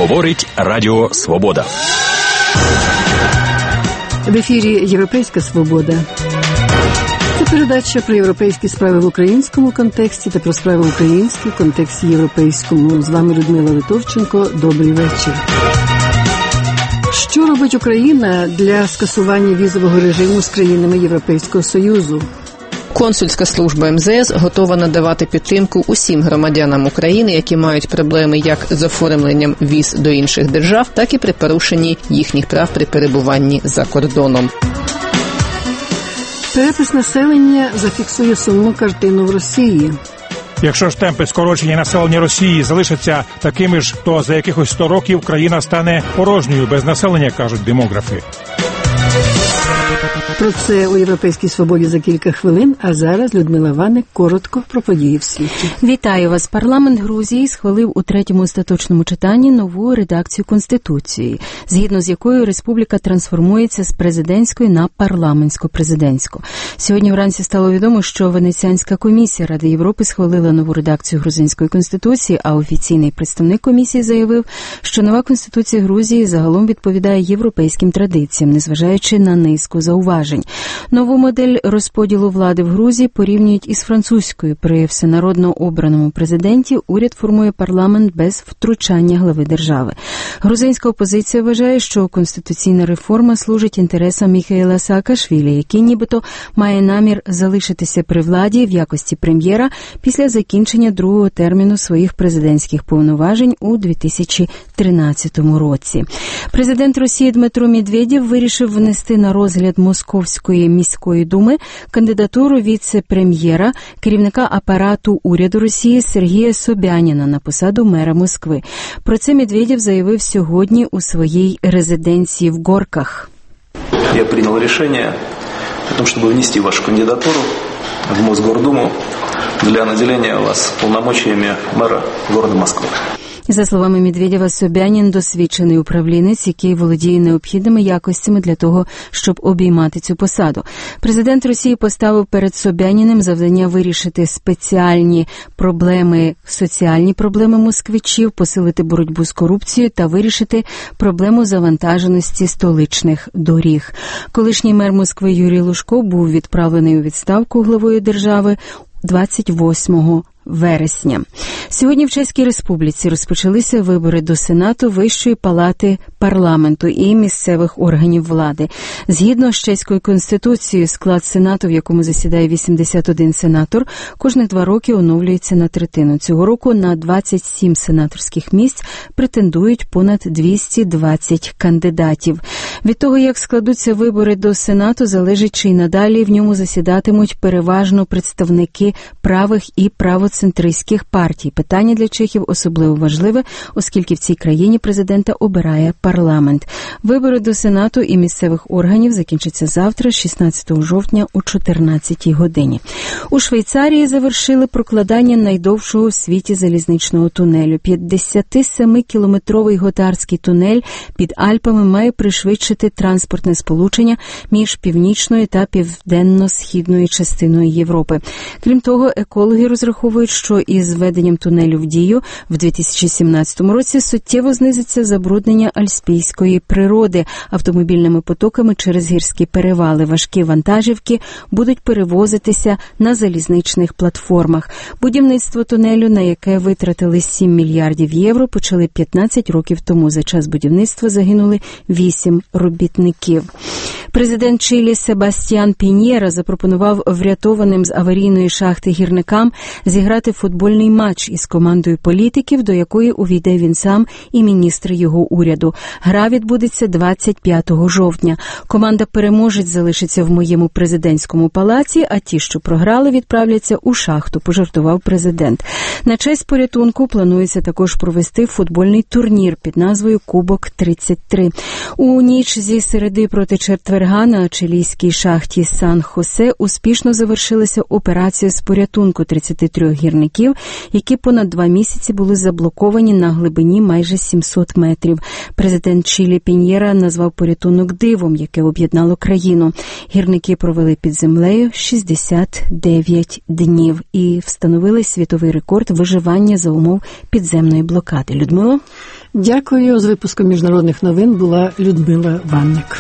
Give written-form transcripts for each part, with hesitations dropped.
Говорить Радіо Свобода. В ефірі «Європейська свобода». Це передача про європейські справи в українському контексті та про справи українські в контексті європейському. З вами Людмила Литовченко. Добрий вечір. Що робить Україна для скасування візового режиму з країнами Європейського Союзу? Консульська служба МЗС готова надавати підтримку усім громадянам України, які мають проблеми як з оформленням віз до інших держав, так і при порушенні їхніх прав при перебуванні за кордоном. Перепис населення зафіксує сумну картину в Росії. Якщо ж темпи скорочення населення Росії залишаться такими ж, то за якихось 100 років країна стане порожньою без населення, кажуть демографи. Про це у «Європейській свободі» за кілька хвилин, а зараз Людмила Ваник коротко про події в світі. Вітаю вас. Парламент Грузії схвалив у третьому остаточному читанні нову редакцію Конституції, згідно з якою республіка трансформується з президентської на парламентсько-президентську. Сьогодні вранці стало відомо, що Венеціанська комісія Ради Європи схвалила нову редакцію грузинської конституції, а офіційний представник комісії заявив, що нова конституція Грузії загалом відповідає європейським традиціям, незважаючи на низку зауважень. Нову модель розподілу влади в Грузії порівнюють із французькою. При всенародно обраному президенті уряд формує парламент без втручання глави держави. Грузинська опозиція вважає, що конституційна реформа служить інтересам Міхаїла Саакашвілі, який нібито має намір залишитися при владі в якості прем'єра після закінчення другого терміну своїх президентських повноважень у 2013 році. Президент Росії Дмитро Медведєв вирішив внести на розгляд Московської міської думи кандидатуру віце-прем'єра, керівника апарату уряду Росії Сергія Собяніна на посаду мера Москви. Про це Медведєв заявив сьогодні у своїй резиденції в Горках. Я прийняв рішення о том, щоб внести вашу кандидатуру в Мосгордуму для наділення вас повномочиями мера города Москви. За словами Медведєва, Собянін – досвідчений управлінець, який володіє необхідними якостями для того, щоб обіймати цю посаду. Президент Росії поставив перед Собяніним завдання вирішити спеціальні проблеми, соціальні проблеми москвичів, посилити боротьбу з корупцією та вирішити проблему завантаженості столичних доріг. Колишній мер Москви Юрій Лужков був відправлений у відставку главою держави 28 вересня. Сьогодні в Чеській Республіці розпочалися вибори до Сенату, Вищої палати парламенту і місцевих органів влади. Згідно з чеською конституцією, склад Сенату, в якому засідає 81 сенатор, кожних 2 роки оновлюється на третину. Цього року на 27 сенаторських місць претендують понад 220 кандидатів. Від того, як складуться вибори до Сенату, залежить, чи й надалі в ньому засідатимуть переважно представники правих і правоцентристських партій. Питання для чехів особливо важливе, оскільки в цій країні президента обирає парламент. Вибори до Сенату і місцевих органів закінчаться завтра, 16 жовтня о 14 годині. У Швейцарії завершили прокладання найдовшого в світі залізничного тунелю. 57-кілометровий Готардський тунель під Альпами має пришвидшити транспортне сполучення між північною та південно-східною частиною Європи. Крім того, екологи розраховують, що із введенням тунелю в дію в 2017 році суттєво знизиться забруднення альпійської природи. Автомобільними потоками через гірські перевали важкі вантажівки будуть перевозитися на залізничних платформах. Будівництво тунелю, на яке витратили 7 мільярдів євро, почали 15 років тому. За час будівництва загинули 8 робітників. Президент Чилі Себастьян Піньєра запропонував врятованим з аварійної шахти гірникам зіграти футбольний матч із командою політиків, до якої увійде він сам і міністри його уряду. Гра відбудеться 25 жовтня. Команда-переможець залишиться в моєму президентському палаці, а ті, що програли, відправляться у шахту, пожартував президент. На честь порятунку планується також провести футбольний турнір під назвою Кубок 33. У ніч зі середи проти четверга на чилійській шахті Сан-Хосе успішно завершилася операція з порятунку 33 гірників, які понад 2 місяці були заблоковані на глибині майже 700 метрів. Президент Чилі Піньєра назвав порятунок дивом, яке об'єднало країну. Гірники провели під землею 69 днів і встановили світовий рекорд виживання за умов підземної блокади. Людмило? Дякую. З випуском міжнародних новин була Людмила Ванник.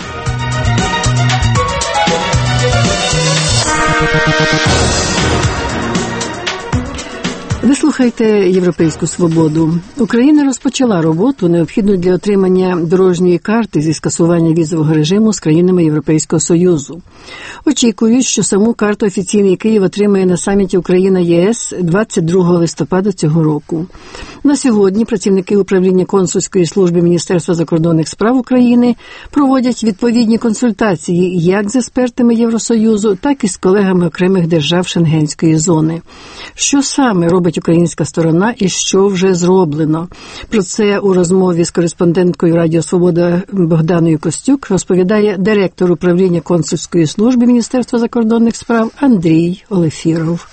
Ви слухаєте «Європейську свободу». Україна розпочала роботу, необхідну для отримання дорожньої карти зі скасування візового режиму з країнами Європейського Союзу. Очікують, що саму карту офіційний Київ отримає на саміті Україна-ЄС 22 листопада цього року. На сьогодні працівники управління консульської служби Міністерства закордонних справ України проводять відповідні консультації як з експертами Євросоюзу, так і з колегами окремих держав Шенгенської зони. Що саме робить українська сторона і що вже зроблено? Про це у розмові з кореспонденткою Радіо Свобода Богданою Костюк розповідає директор управління консульської служби Міністерства закордонних справ Андрій Олефіров.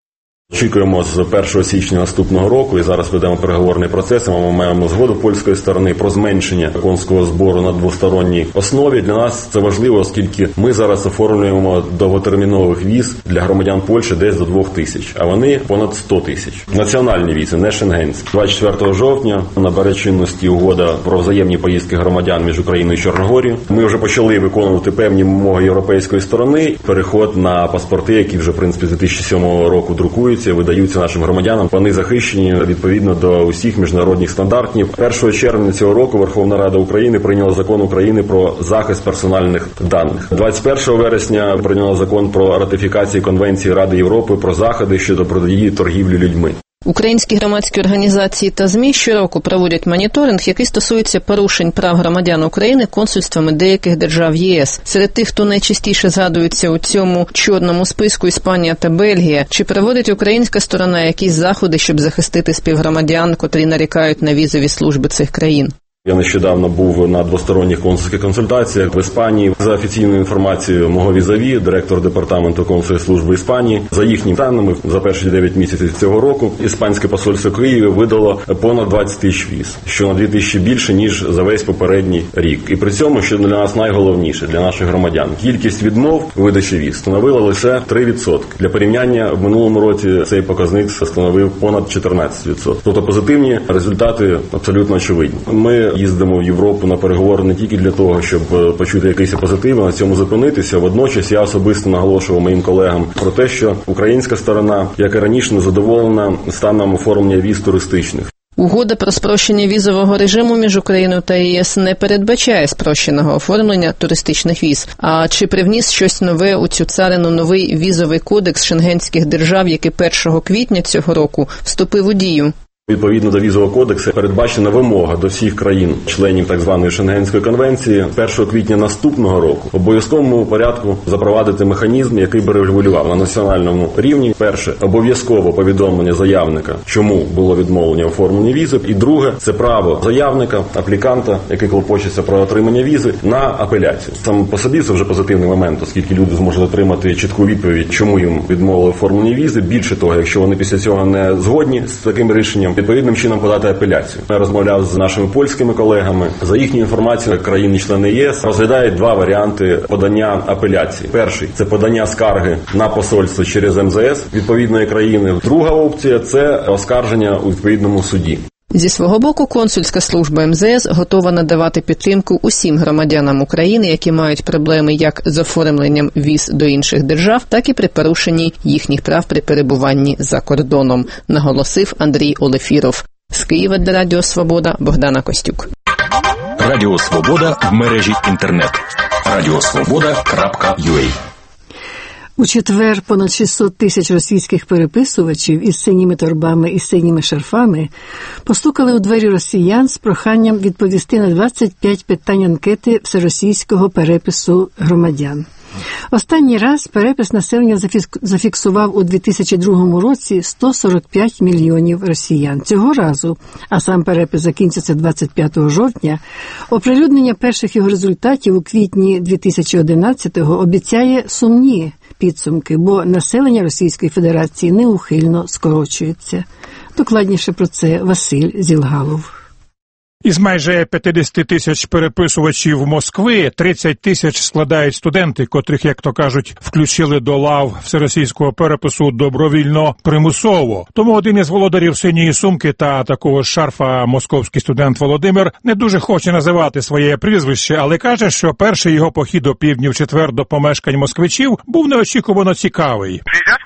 Очікуємо з 1 січня наступного року, і зараз ведемо переговорний процес, ми маємо згоду польської сторони про зменшення консульського збору на двосторонній основі. Для нас це важливо, оскільки ми зараз оформлюємо довготермінових віз для громадян Польщі десь до 2000, а вони понад 100 тисяч. Національні візи, не шенгенські. 24 жовтня набере чинності угода про взаємні поїздки громадян між Україною і Чорногорією. Ми вже почали виконувати певні вимоги європейської сторони, переход на паспорти, які вже, в принципі, з 2007 року друкують, видаються нашим громадянам. Вони захищені відповідно до усіх міжнародних стандартів. 1 червня цього року Верховна Рада України прийняла закон України про захист персональних даних. 21 вересня прийняла закон про ратифікацію Конвенції Ради Європи про заходи щодо протидії торгівлі людьми. Українські громадські організації та ЗМІ щороку проводять моніторинг, який стосується порушень прав громадян України консульствами деяких держав ЄС. Серед тих, хто найчастіше згадується у цьому чорному списку, Іспанія та Бельгія. Чи проводить українська сторона якісь заходи, щоб захистити співгромадян, котрі нарікають на візові служби цих країн? Я нещодавно був на двосторонніх консульських консультаціях в Іспанії. За офіційною інформацією мого візаві, директор департаменту консульської служби Іспанії, за їхніми даними, за перші 9 місяців цього року іспанське посольство в Києві видало понад 20 тисяч віз, що на 2 тисячі більше, ніж за весь попередній рік. І при цьому, що для нас найголовніше, для наших громадян, кількість відмов у видачі віз становила лише 3%. Для порівняння, в минулому році цей показник становив понад 14%. Тобто позитивні результати абсолютно очевидні. Ми їздимо в Європу на переговори не тільки для того, щоб почути якийсь позитив, а на цьому зупинитися. Водночас я особисто наголошував моїм колегам про те, що українська сторона, як і раніше, не задоволена станом оформлення віз туристичних. Угода про спрощення візового режиму між Україною та ЄС не передбачає спрощеного оформлення туристичних віз. А чи привніс щось нове у цю царину новий візовий кодекс шенгенських держав, який 1 квітня цього року вступив у дію? Відповідно до візового кодексу передбачена вимога до всіх країн-членів так званої Шенгенської конвенції 1 квітня наступного року в обов'язковому порядку запровадити механізм, який би регулював на національному рівні. Перше, обов'язково повідомлення заявника, чому було відмовлення оформлення візи. І друге, це право заявника, апліканта, який клопочеться про отримання візи, на апеляцію. Саме по собі це вже позитивний момент, оскільки люди зможуть отримати чітку відповідь, чому їм відмовили оформлення візи. Більше того, якщо вони після цього не згодні з таким рішенням, відповідним чином подати апеляцію. Я розмовляв з нашими польськими колегами. За їхньою інформацією, країни-члени ЄС розглядають 2 варіанти подання апеляції. Перший – це подання скарги на посольство через МЗС відповідної країни. Друга опція – це оскарження у відповідному суді. Зі свого боку, консульська служба МЗС готова надавати підтримку усім громадянам України, які мають проблеми як з оформленням віз до інших держав, так і при порушенні їхніх прав при перебуванні за кордоном, наголосив Андрій Олефіров. З Києва для Радіо Свобода Богдана Костюк. Радіо Свобода в мережі інтернет. radiosvoboda.ua. У четвер понад 600 тисяч російських переписувачів із синіми торбами і синіми шарфами постукали у двері росіян з проханням відповісти на 25 питань анкети всеросійського перепису громадян. Останній раз перепис населення зафіксував у 2002 році 145 мільйонів росіян. Цього разу, а сам перепис закінчиться 25 жовтня, оприлюднення перших його результатів у квітні 2011-го обіцяє сумні підсумки, бо населення Російської Федерації неухильно скорочується. Докладніше про це Василь Зілгалов. Із майже 50 тисяч переписувачів Москви 30 тисяч складають студенти, котрих, як то кажуть, включили до лав всеросійського перепису добровільно примусово. Тому один із володарів синьої сумки та такого шарфа, московський студент Володимир, не дуже хоче називати своє прізвище, але каже, що перший його похід о півдні в четвер до помешкань москвичів був неочікувано цікавий.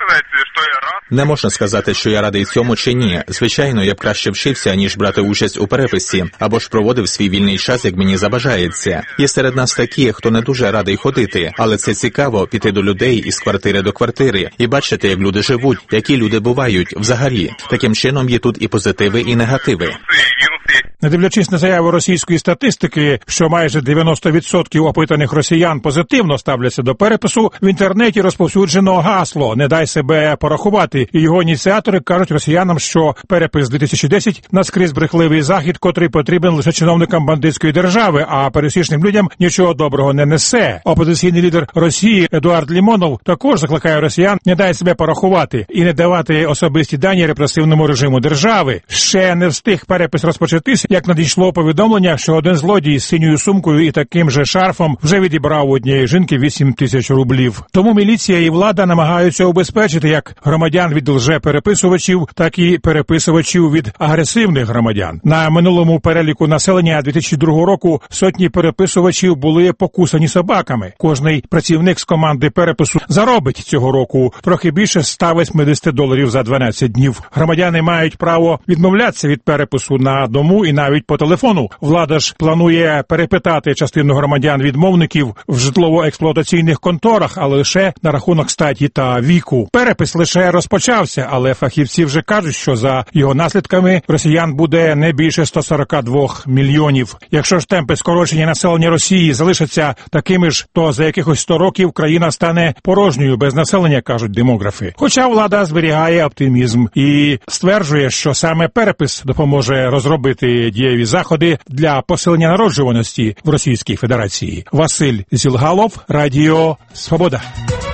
Не можна сказати, що я радий цьому чи ні. Звичайно, я б краще вчився, ніж брати участь у переписі, або ж проводив свій вільний час, як мені забажається. Є серед нас такі, хто не дуже радий ходити, але це цікаво піти до людей із квартири до квартири і бачити, як люди живуть, які люди бувають взагалі. Таким чином є тут і позитиви, і негативи. Не дивлячись на заяву російської статистики, що майже 90% опитаних росіян позитивно ставляться до перепису, в інтернеті розповсюджено гасло «Не дай себе порахувати». І його ініціатори кажуть росіянам, що перепис 2010 – наскрізь брехливий захід, котрий потрібен лише чиновникам бандитської держави, а пересічним людям нічого доброго не несе. Опозиційний лідер Росії Едуард Лімонов також закликає росіян «не дай себе порахувати» і не давати особисті дані репресивному режиму держави. Ще не встиг перепис розпочатись, як надійшло повідомлення, що один злодій з синьою сумкою і таким же шарфом вже відібрав у однієї жінки 8 тисяч рублів. Тому міліція і влада намагаються убезпечити як громадян від лже-переписувачів, так і переписувачів від агресивних громадян. На минулому переліку населення 2002 року сотні переписувачів були покусані собаками. Кожний працівник з команди перепису заробить цього року трохи більше $180 за 12 днів. Громадяни мають право відмовлятися від перепису на дому і навіть по телефону. Влада ж планує перепитати частину громадян-відмовників в житлово-експлуатаційних конторах, але лише на рахунок статі та віку. Перепис лише розпочався, але фахівці вже кажуть, що за його наслідками росіян буде не більше 142 мільйонів. Якщо ж темпи скорочення населення Росії залишаться такими ж, то за якихось 100 років країна стане порожньою без населення, кажуть демографи. Хоча влада зберігає оптимізм і стверджує, що саме перепис допоможе розробити дієві заходи для посилення народжуваності в Російській Федерації. Василь Зілгалов, Радіо Свобода.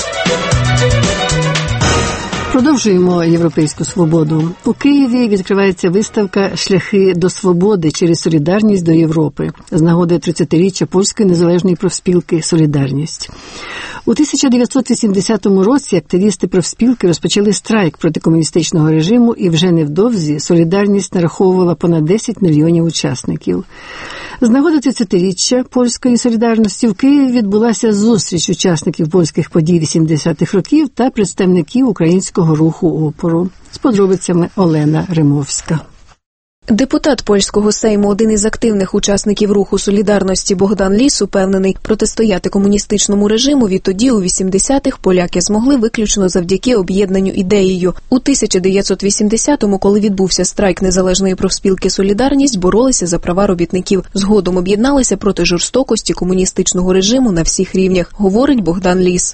Продовжуємо європейську свободу. У Києві відкривається виставка «Шляхи до свободи через солідарність до Європи» з нагоди 30-річчя польської незалежної профспілки «Солідарність». У 1980 році активісти профспілки розпочали страйк проти комуністичного режиму, і вже невдовзі «Солідарність» нараховувала понад 10 мільйонів учасників. З нагоди 30-річчя польської солідарності в Києві відбулася зустріч учасників польських подій 80-х років та представників українського руху опору. З подробицями Олена Римовська. Депутат польського Сейму, один із активних учасників руху солідарності Богдан Ліс, упевнений, протистояти комуністичному режиму відтоді у 80-х поляки змогли виключно завдяки об'єднанню ідеєю. У 1980-му, коли відбувся страйк незалежної профспілки «Солідарність», боролися за права робітників. Згодом об'єдналися проти жорстокості комуністичного режиму на всіх рівнях, говорить Богдан Ліс.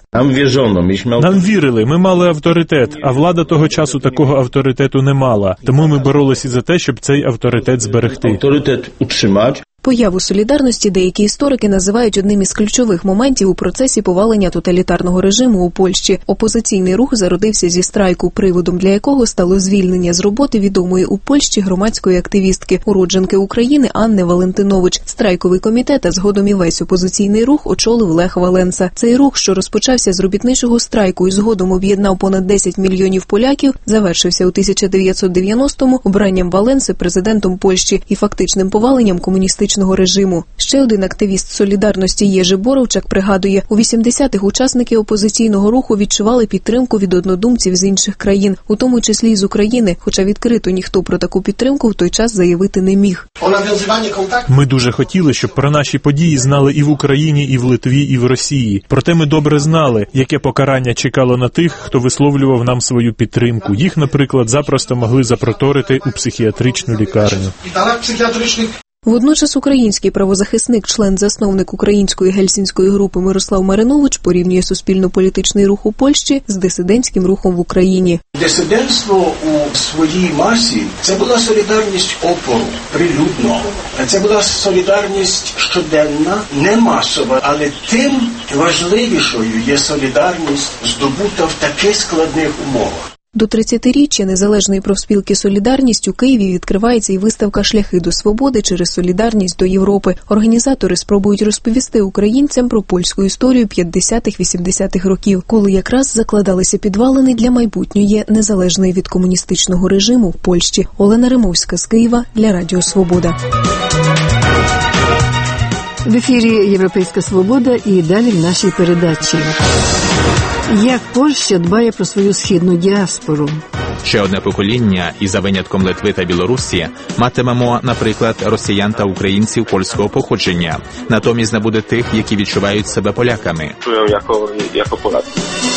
Нам вірили, ми мали авторитет, а влада того часу такого авторитету не мала. Тому ми боролися за те, щоб цей авторитет зберегти. Авторитет утримати. Появу солідарності деякі історики називають одним із ключових моментів у процесі повалення тоталітарного режиму у Польщі. Опозиційний рух зародився зі страйку, приводом для якого стало звільнення з роботи відомої у Польщі громадської активістки, уродженки України Анни Валентинович. Страйковий комітет, а згодом і весь опозиційний рух очолив Лех Валенса. Цей рух, що розпочався з робітничого страйку і згодом об'єднав понад 10 мільйонів поляків, завершився у 1990-му обранням Валенси президентом Польщі і фактичним поваленням комуністичного режиму. Ще один активіст солідарності Єжи Боровчак пригадує, у 80-х учасники опозиційного руху відчували підтримку від однодумців з інших країн, у тому числі й з України, хоча відкрито ніхто про таку підтримку в той час заявити не міг. Ми дуже хотіли, щоб про наші події знали і в Україні, і в Литві, і в Росії. Проте ми добре знали, яке покарання чекало на тих, хто висловлював нам свою підтримку. Їх, наприклад, запросто могли запроторити у психіатричну лікарню. Водночас український правозахисник, член-засновник української гельсінської групи Мирослав Маринович порівнює суспільно-політичний рух у Польщі з дисидентським рухом в Україні. Дисидентство у своїй масі – це була солідарність опору, прилюдного. Це була солідарність щоденна, не масова, але тим важливішою є солідарність, здобута в таких складних умовах. До 30-річчя Незалежної профспілки «Солідарність» у Києві відкривається і виставка «Шляхи до свободи через солідарність до Європи». Організатори спробують розповісти українцям про польську історію 50-х-80-х років, коли якраз закладалися підвалини для майбутньої незалежної від комуністичного режиму в Польщі. Олена Римовська з Києва для Радіо Свобода. В ефірі «Європейська свобода» і далі в нашій передачі. Як Польща дбає про свою східну діаспору? Ще одне покоління, і за винятком Литви та Білорусі, матимемо, наприклад, росіян та українців польського походження. Натомість не буде тих, які відчувають себе поляками. Як поляки.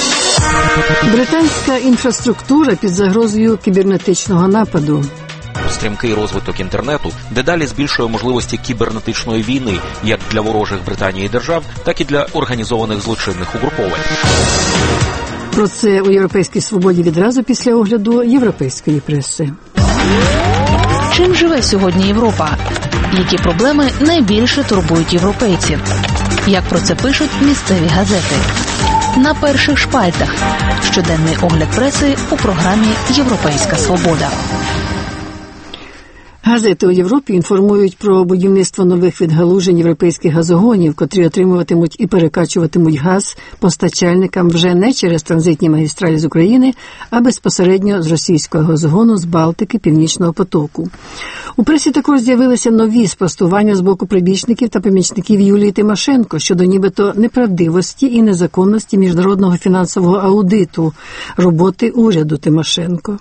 Британська інфраструктура під загрозою кібернетичного нападу. Стрімкий розвиток інтернету дедалі збільшує можливості кібернетичної війни як для ворожих Британії держав, так і для організованих злочинних угруповань. Про це у «Європейській свободі» відразу після огляду європейської преси. Чим живе сьогодні Європа? Які проблеми найбільше турбують європейців? Як про це пишуть місцеві газети? На перших шпальтах. Щоденний огляд преси у програмі «Європейська свобода». Газети у Європі інформують про будівництво нових відгалужень європейських газогонів, котрі отримуватимуть і перекачуватимуть газ постачальникам вже не через транзитні магістралі з України, а безпосередньо з російського газогону з Балтики Північного потоку. У пресі також з'явилися нові спростування з боку прибічників та помічників Юлії Тимошенко щодо нібито неправдивості і незаконності міжнародного фінансового аудиту роботи уряду Тимошенко.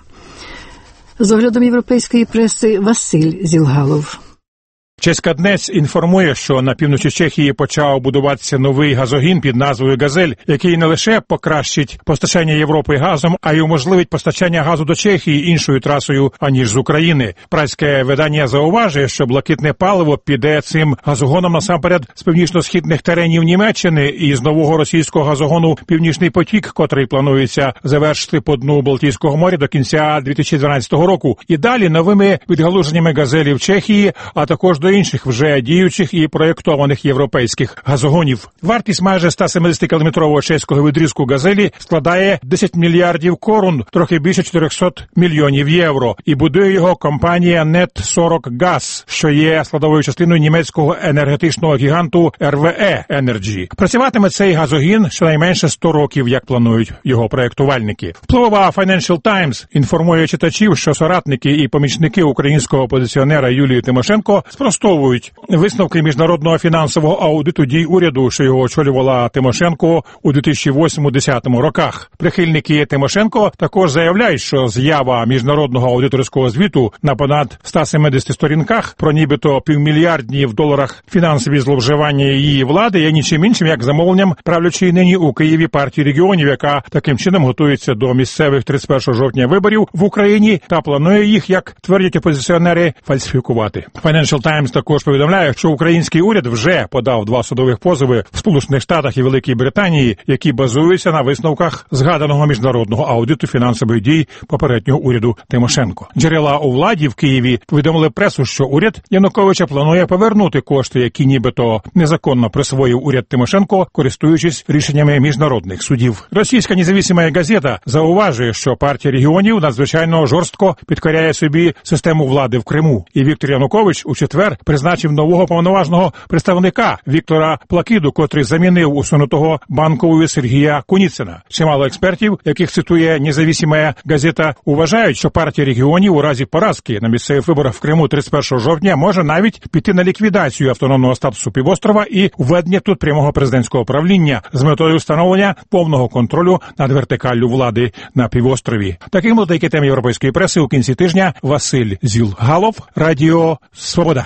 З оглядом європейської преси Василь Зілгалов. Чеська Днес інформує, що на півночі Чехії почав будуватися новий газогін під назвою «Газель», який не лише покращить постачання Європи газом, а й уможливить постачання газу до Чехії іншою трасою, аніж з України. Прайське видання зауважує, що блакитне паливо піде цим газогоном насамперед з північно-східних теренів Німеччини і з нового російського газогону «Північний потік», котрий планується завершити по дну Балтійського моря до кінця 2012 року. І далі новими відгалуженнями «Газелі» в Чехії, а також до інших вже діючих і проєктованих європейських газогонів. Вартість майже 170-кілометрового чеського відрізку «Газелі» складає 10 мільярдів корун, трохи більше 400 мільйонів євро, і будує його компанія Net40 Gas, що є складовою частиною німецького енергетичного гіганту RWE Energy. Працюватиме цей газогін щонайменше 100 років, як планують його проєктувальники. Впливова Financial Times інформує читачів, що соратники і помічники українського опозиціонера Юлії Тимошенко спростовують висновки міжнародного фінансового аудиту дій уряду, що його очолювала Тимошенко у 2008-2010 роках. Прихильники Тимошенко також заявляють, що з'ява міжнародного аудиторського звіту на понад 170 сторінках про нібито півмільярдні в доларах фінансові зловживання її влади є нічим іншим, як замовленням правлячої нині у Києві партії регіонів, яка таким чином готується до місцевих 31 жовтня виборів в Україні та планує їх, як твердять опозиціонери, фальсифікувати. Financial Times також повідомляє, що український уряд вже подав 2 судових позови в Сполучених Штатах і Великій Британії, які базуються на висновках згаданого міжнародного аудиту фінансових дій попереднього уряду Тимошенко. Джерела у владі в Києві повідомили пресу, що уряд Януковича планує повернути кошти, які нібито незаконно присвоїв уряд Тимошенко, користуючись рішеннями міжнародних судів. Російська незалежна газета зауважує, що партія регіонів надзвичайно жорстко підкоряє собі систему влади в Криму. І Віктор Янукович у четвер призначив нового повноважного представника Віктора Плакиду, котрий замінив усунутого Банкової Сергія Куніцина. Чимало експертів, яких цитує незалежна газета, вважають, що партія регіонів у разі поразки на місцевих виборах в Криму 31 жовтня може навіть піти на ліквідацію автономного статусу півострова і введення тут прямого президентського правління з метою встановлення повного контролю над вертикаллю влади на півострові. Таким були деякі теми європейської преси у кінці тижня. Василь Зілгалов, Радіо Свобода.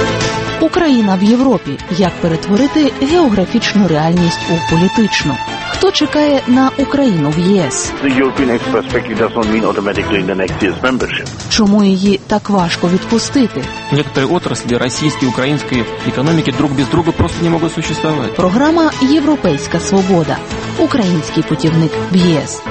Україна в Європі. Як перетворити географічну реальність у політичну? Хто чекає на Україну в ЄС? Чому її так важко відпустити? Некоторые отрасли российской и украинской экономики друг без друга просто не могут существовать. Програма «Європейська свобода». Український путівник в ЄС.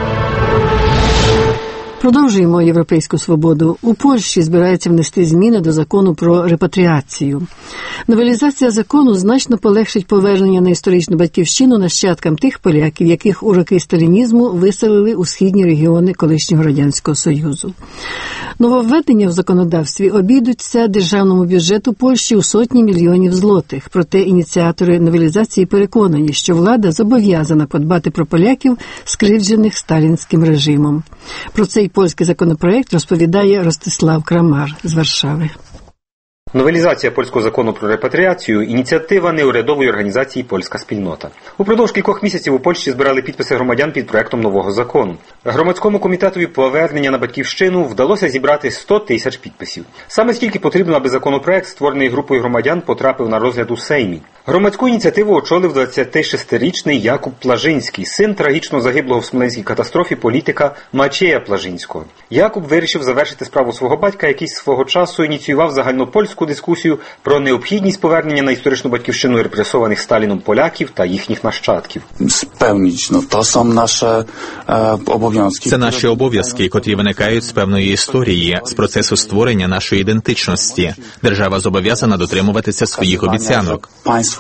Продовжуємо європейську свободу. У Польщі збираються внести зміни до закону про репатріацію. Новелізація закону значно полегшить повернення на історичну батьківщину нащадкам тих поляків, яких у роки сталінізму виселили у східні регіони колишнього Радянського Союзу. Нововведення в законодавстві обійдуться державному бюджету Польщі у сотні мільйонів злотих. Проте ініціатори новелізації переконані, що влада зобов'язана подбати про поляків, скривджених сталінським режимом. Про цей польський законопроект розповідає Ростислав Крамар з Варшави. Новелізація польського закону про репатріацію – ініціатива неурядової організації «Польська спільнота». Упродовж кількох місяців у Польщі збирали підписи громадян під проектом нового закону. Громадському комітетові повернення на батьківщину вдалося зібрати 100 тисяч підписів. Саме стільки потрібно, аби законопроект, створений групою громадян, потрапив на розгляд у Сеймі. Громадську ініціативу очолив 26-річний Якуб Плажинський, син трагічно загиблого в Смоленській катастрофі політика Мачея Плажинського. Якуб вирішив завершити справу свого батька, який свого часу ініціював загальнопольську дискусію про необхідність повернення на історичну батьківщину репресованих Сталіном поляків та їхніх нащадків. Це наші обов'язки, котрі виникають з певної історії, з процесу створення нашої ідентичності. Держава зобов'язана дотримуватися своїх обіцянок.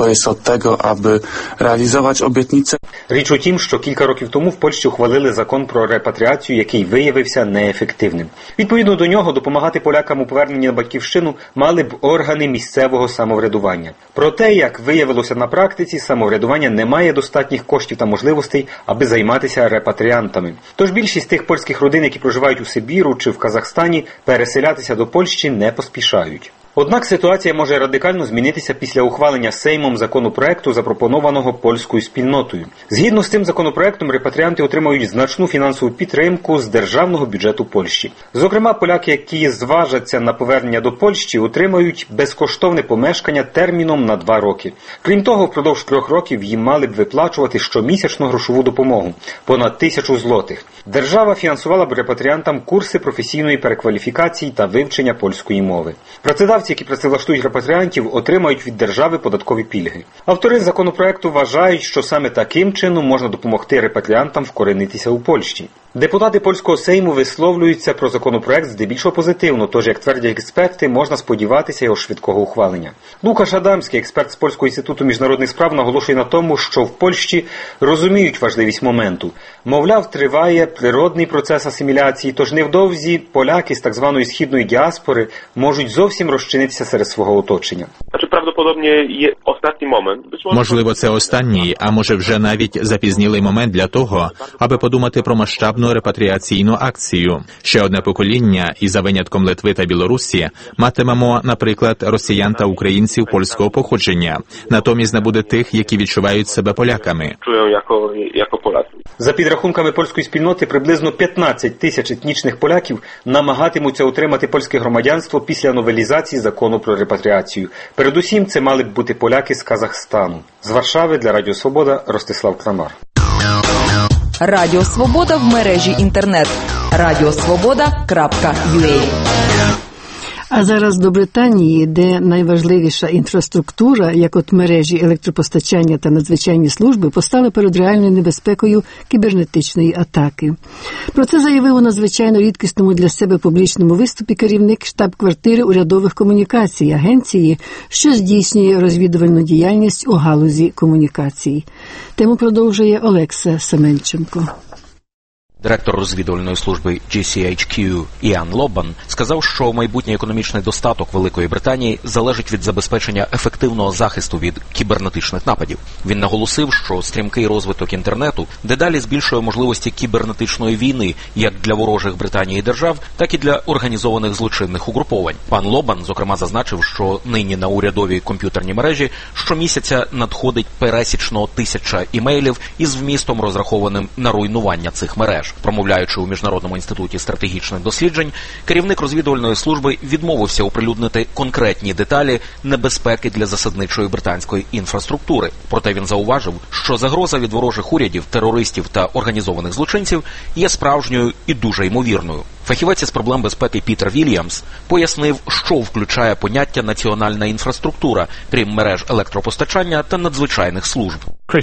Річ у тім, що кілька років тому в Польщі ухвалили закон про репатріацію, який виявився неефективним. Відповідно до нього, допомагати полякам у поверненні на батьківщину мали б органи місцевого самоврядування. Проте, як виявилося на практиці, самоврядування не має достатніх коштів та можливостей, аби займатися репатріантами. Тож більшість тих польських родин, які проживають у Сибіру чи в Казахстані, переселятися до Польщі не поспішають. Однак ситуація може радикально змінитися після ухвалення Сеймом законопроекту, запропонованого польською спільнотою. Згідно з цим законопроектом, репатріанти отримають значну фінансову підтримку з державного бюджету Польщі. Зокрема, поляки, які зважаться на повернення до Польщі, отримають безкоштовне помешкання терміном на 2 роки. Крім того, впродовж 3 років їм мали б виплачувати щомісячну грошову допомогу – понад 1000 злотих. Держава фінансувала б репатріантам курси професійної перекваліфікації та вивчення польської мови. Працедавці, які працевлаштують репатріантів, отримають від держави податкові пільги. Автори законопроекту вважають, що саме таким чином можна допомогти репатріантам вкоренитися у Польщі. Депутати польського Сейму висловлюються про законопроект здебільшого позитивно, тож, як твердять експерти, можна сподіватися його швидкого ухвалення. Лукаш Адамський, експерт з Польського інституту міжнародних справ, наголошує на тому, що в Польщі розуміють важливість моменту. Мовляв, триває природний процес асиміляції, тож невдовзі поляки з так званої східної діаспори можуть зовсім розчинитися серед свого оточення. Можливо, це останній, а може вже навіть запізнілий момент для того, аби подумати про масштабну репатріаційну акцію. Ще одне покоління, і за винятком Литви та Білорусі, матимемо, наприклад, росіян та українців польського походження. Натомість не буде тих, які відчувають себе поляками. За підрахунками польської спільноти, приблизно 15 тисяч етнічних поляків намагатимуться отримати польське громадянство після новелізації закону про репатріацію. Передусім, це мали б бути поляки з Казахстану. З Варшави для Радіо Свобода Ростислав Крамар. Радіо Свобода в мережі інтернет. radiosvoboda.ua. А зараз до Британії, де найважливіша інфраструктура, як от мережі електропостачання та надзвичайні служби, постали перед реальною небезпекою кібернетичної атаки. Про це заявив у надзвичайно рідкісному для себе публічному виступі керівник штаб-квартири урядових комунікацій, агенції, що здійснює розвідувальну діяльність у галузі комунікацій. Тему продовжує Олекса Семенченко. Директор розвідувальної служби GCHQ Іан Лобан сказав, що майбутній економічний достаток Великої Британії залежить від забезпечення ефективного захисту від кібернетичних нападів. Він наголосив, що стрімкий розвиток інтернету дедалі збільшує можливості кібернетичної війни як для ворожих Британії держав, так і для організованих злочинних угруповань. Пан Лобан, зокрема, зазначив, що нині на урядовій комп'ютерній мережі щомісяця надходить пересічно 1000 імейлів із вмістом, розрахованим на руйнування цих мереж. мереж. Промовляючи у Міжнародному інституті стратегічних досліджень, керівник розвідувальної служби відмовився оприлюднити конкретні деталі небезпеки для засадничої британської інфраструктури. Проте він зауважив, що загроза від ворожих урядів, терористів та організованих злочинців є справжньою і дуже ймовірною. Фахівець із проблем безпеки Пітер Вільямс пояснив, що включає поняття національна інфраструктура, крім мереж електропостачання та надзвичайних служб.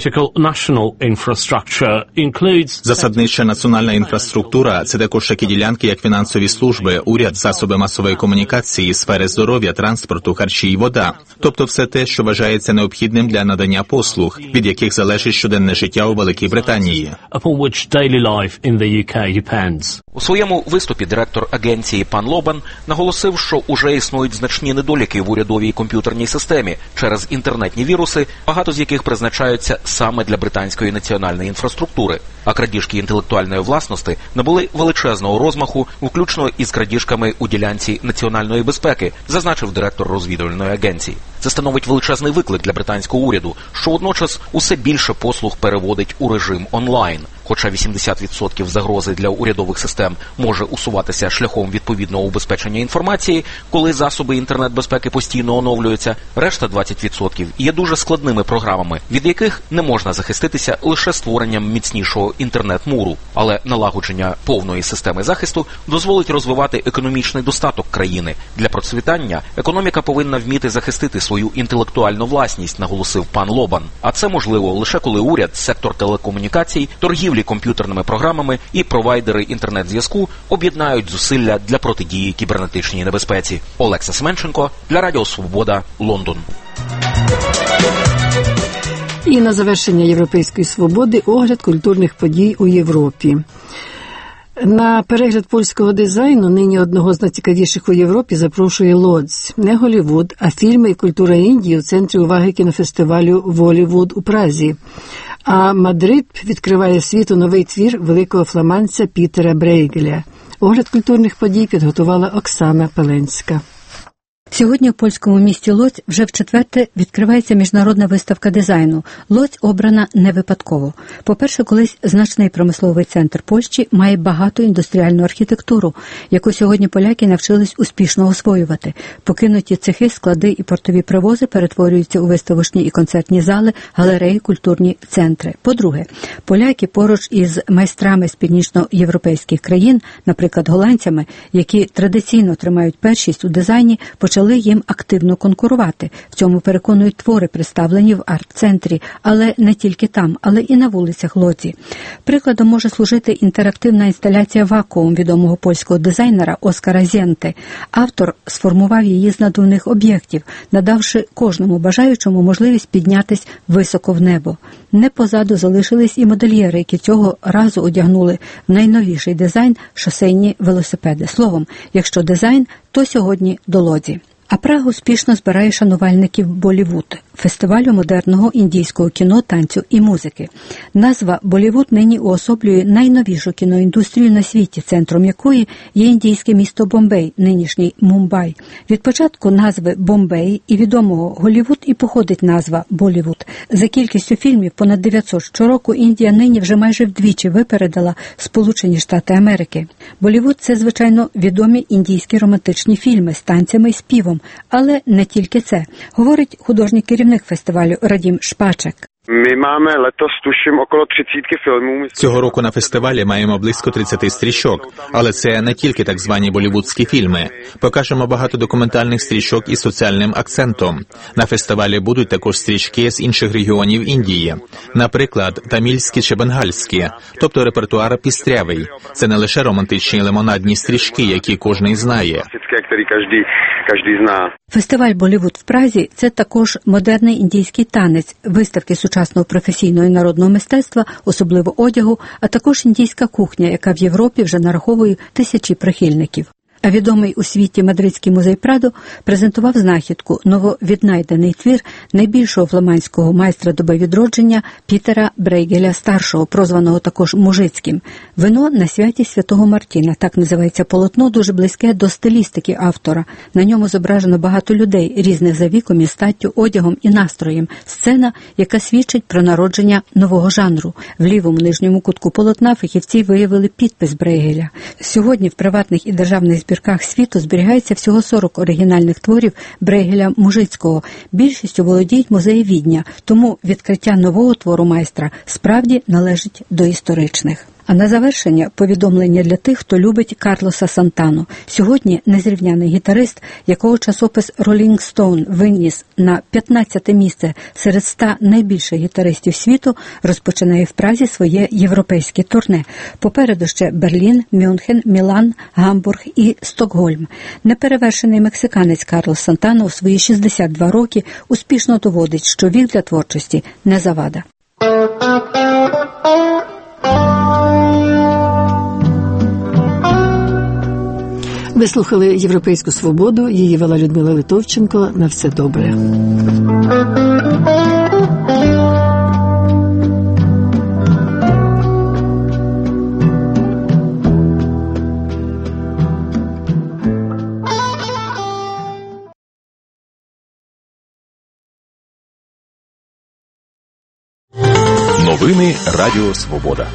Засаднича національна інфраструктура – це також такі ділянки, як фінансові служби, уряд, засоби масової комунікації, сфери здоров'я, транспорту, харчі і вода. Тобто все те, що вважається необхідним для надання послуг, від яких залежить щоденне життя у Великій Британії. У своєму виступі директор агенції пан Лобан наголосив, що уже існують значні недоліки в урядовій комп'ютерній системі через інтернетні віруси, багато з яких призначаються саме для британської національної інфраструктури. А крадіжки інтелектуальної власності набули величезного розмаху, включно із крадіжками у ділянці національної безпеки, зазначив директор розвідувальної агенції. Це становить величезний виклик для британського уряду, що водночас усе більше послуг переводить у режим онлайн. Хоча 80% загрози для урядових систем може усуватися шляхом відповідного убезпечення інформації, коли засоби інтернет-безпеки постійно оновлюються, решта 20% є дуже складними програмами, від яких не можна захиститися лише створенням міцнішого інтернет-муру. Але налагодження повної системи захисту дозволить розвивати економічний достаток країни. Для процвітання економіка повинна вміти захистити свою інтелектуальну власність, наголосив пан Лобан. А це можливо лише коли уряд, сектор телекомунікацій, торгівлі комп'ютерними програмами і провайдери інтернет-зв'язку об'єднають зусилля для протидії кібернетичній небезпеці. Олекса Семенченко для Радіо Свобода, Лондон. І на завершення Європейської свободи огляд культурних подій у Європі. На перегляд польського дизайну нині одного з найцікавіших у Європі запрошує Лодзь. Не Голлівуд, а фільми і культура Індії у центрі уваги кінофестивалю «Волівуд» у Празі. А Мадрид відкриває світу новий твір великого фламандця Пітера Брейгеля. Огляд культурних подій підготувала Оксана Пеленська. Сьогодні у польському місті Лодзь вже вчетверте відкривається міжнародна виставка дизайну. Лодзь обрана не випадково. По-перше, колись значний промисловий центр Польщі має багату індустріальну архітектуру, яку сьогодні поляки навчились успішно освоювати. Покинуті цехи, склади і портові привози перетворюються у виставочні і концертні зали, галереї, культурні центри. По-друге, поляки поруч із майстрами з північноєвропейських країн, наприклад, голландцями, які традиційно тримають першість у дизайні, почали їм активно конкурувати. В цьому переконують твори, представлені в арт-центрі, але не тільки там, але і на вулицях Лодзі. Прикладом може служити інтерактивна інсталяція «Вакуум» відомого польського дизайнера Оскара Зєнти. Автор сформував її з надувних об'єктів, надавши кожному бажаючому можливість піднятись високо в небо. Не позаду залишились і модельєри, які цього разу одягнули в найновіший дизайн шосейні велосипеди. Словом, якщо дизайн, то сьогодні до Лодзі. А Прага успішно збирає шанувальників Болівуд – фестивалю модерного індійського кіно, танцю і музики. Назва Болівуд нині уособлює найновішу кіноіндустрію на світі, центром якої є індійське місто Бомбей, нинішній Мумбай. Від початку назви Бомбей і відомого Голлівуд і походить назва Болівуд. За кількістю фільмів понад 900 щороку Індія нині вже майже вдвічі випередила Сполучені Штати Америки. Болівуд – це, звичайно, відомі індійські романтичні фільми з танцями і співом. Але не тільки це, говорить художній керівник фестивалю Радім Шпачек. Ми маємо летос тушим около 30 фільмів. Цього року на фестивалі маємо близько 30 стрічок, але це не тільки так звані болівудські фільми. Покажемо багато документальних стрічок із соціальним акцентом. На фестивалі будуть також стрічки з інших регіонів Індії. Наприклад, тамільські чи бенгальські, тобто репертуар пістрявий. Це не лише романтичні лимонадні стрічки, які кожен знає. Фестиваль «Болівуд» в Празі – це також модерний індійський танець, виставки сучасного професійного і народного мистецтва, особливо одягу, а також індійська кухня, яка в Європі вже нараховує тисячі прихильників. А відомий у світі Мадридський музей Прадо презентував знахідку, нововіднайдений твір найбільшого фламандського майстра доби відродження Пітера Брейгеля-старшого, прозваного також Мужицьким. «Вино на святі святого Мартіна» – так називається полотно, дуже близьке до стилістики автора. На ньому зображено багато людей, різних за віком і статтю, одягом і настроєм. Сцена, яка свідчить про народження нового жанру. В лівому нижньому кутку полотна фахівці виявили підпис Брейгеля. Сьогодні в приватних і державних збірках світу зберігається всього 40 оригінальних творів Брейгеля-Мужицького. Більшістю володіють музеї Відня, тому відкриття нового твору майстра справді належить до історичних. А на завершення повідомлення для тих, хто любить Карлоса Сантану. Сьогодні незрівняний гітарист, якого часопис Rolling Stone виніс на 15-те місце серед 100 найбільших гітаристів світу, розпочинає в Празі своє європейське турне. Попереду ще Берлін, Мюнхен, Мілан, Гамбург і Стокгольм. Неперевершений мексиканець Карлос Сантана у свої 62 роки успішно доводить, що вік для творчості не завада. Ви слухали «Європейську свободу», її вела Людмила Литовченко. На все добре. Новини Радіо Свобода.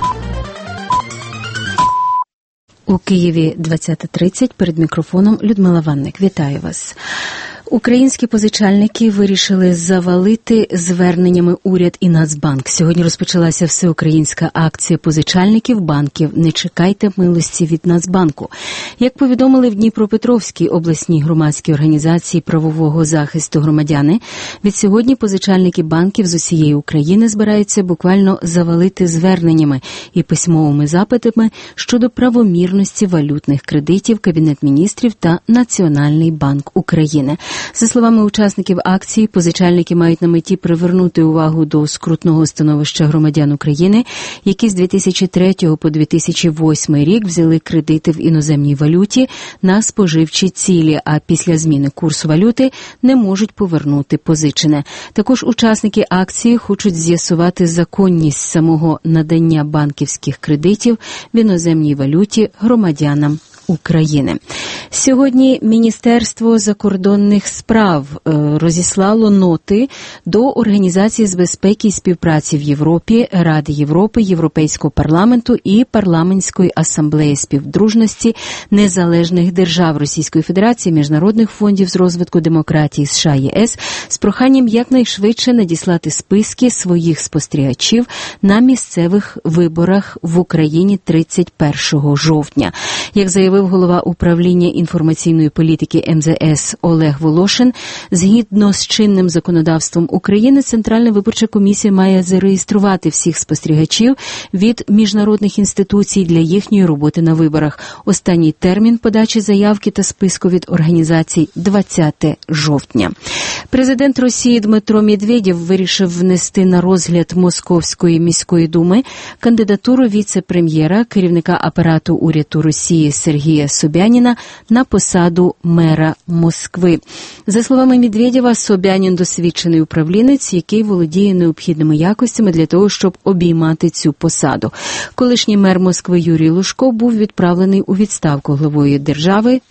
У Києві 20:30, перед мікрофоном Людмила Ванник. Вітаю вас. Українські позичальники вирішили завалити зверненнями уряд і Нацбанк. Сьогодні розпочалася всеукраїнська акція позичальників банків «Не чекайте милості від Нацбанку». Як повідомили в Дніпропетровській обласній громадській організації правового захисту громадяни, від сьогодні позичальники банків з усієї України збираються буквально завалити зверненнями і письмовими запитами щодо правомірності валютних кредитів Кабінет міністрів та Національний банк України. За словами учасників акції, позичальники мають на меті привернути увагу до скрутного становища громадян України, які з 2003 по 2008 рік взяли кредити в іноземній валюті на споживчі цілі, а після зміни курсу валюти не можуть повернути позичене. Також учасники акції хочуть з'ясувати законність самого надання банківських кредитів в іноземній валюті громадянам України. Сьогодні Міністерство закордонних справ розіслало ноти до Організації з безпеки і співпраці в Європі, Ради Європи, Європейського парламенту і Парламентської асамблеї співдружності незалежних держав Російської Федерації, міжнародних фондів з розвитку демократії США, ЄС з проханням якнайшвидше надіслати списки своїх спостерігачів на місцевих виборах в Україні 31 жовтня. Як заявив голова управління інформаційної політики МЗС Олег Волошин, згідно з чинним законодавством України, Центральна виборча комісія має зареєструвати всіх спостерігачів від міжнародних інституцій для їхньої роботи на виборах. Останній термін подачі заявки та списку від організацій – 20 жовтня. Президент Росії Дмитро Медведєв вирішив внести на розгляд Московської міської думи кандидатуру віце-прем'єра, керівника апарату уряду Росії Сергія Собяніна на посаду мера Москви. За словами Медведєва, Собянін – досвідчений управлінець, який володіє необхідними якостями для того, щоб обіймати цю посаду. Колишній мер Москви Юрій Лужко був відправлений у відставку главою держави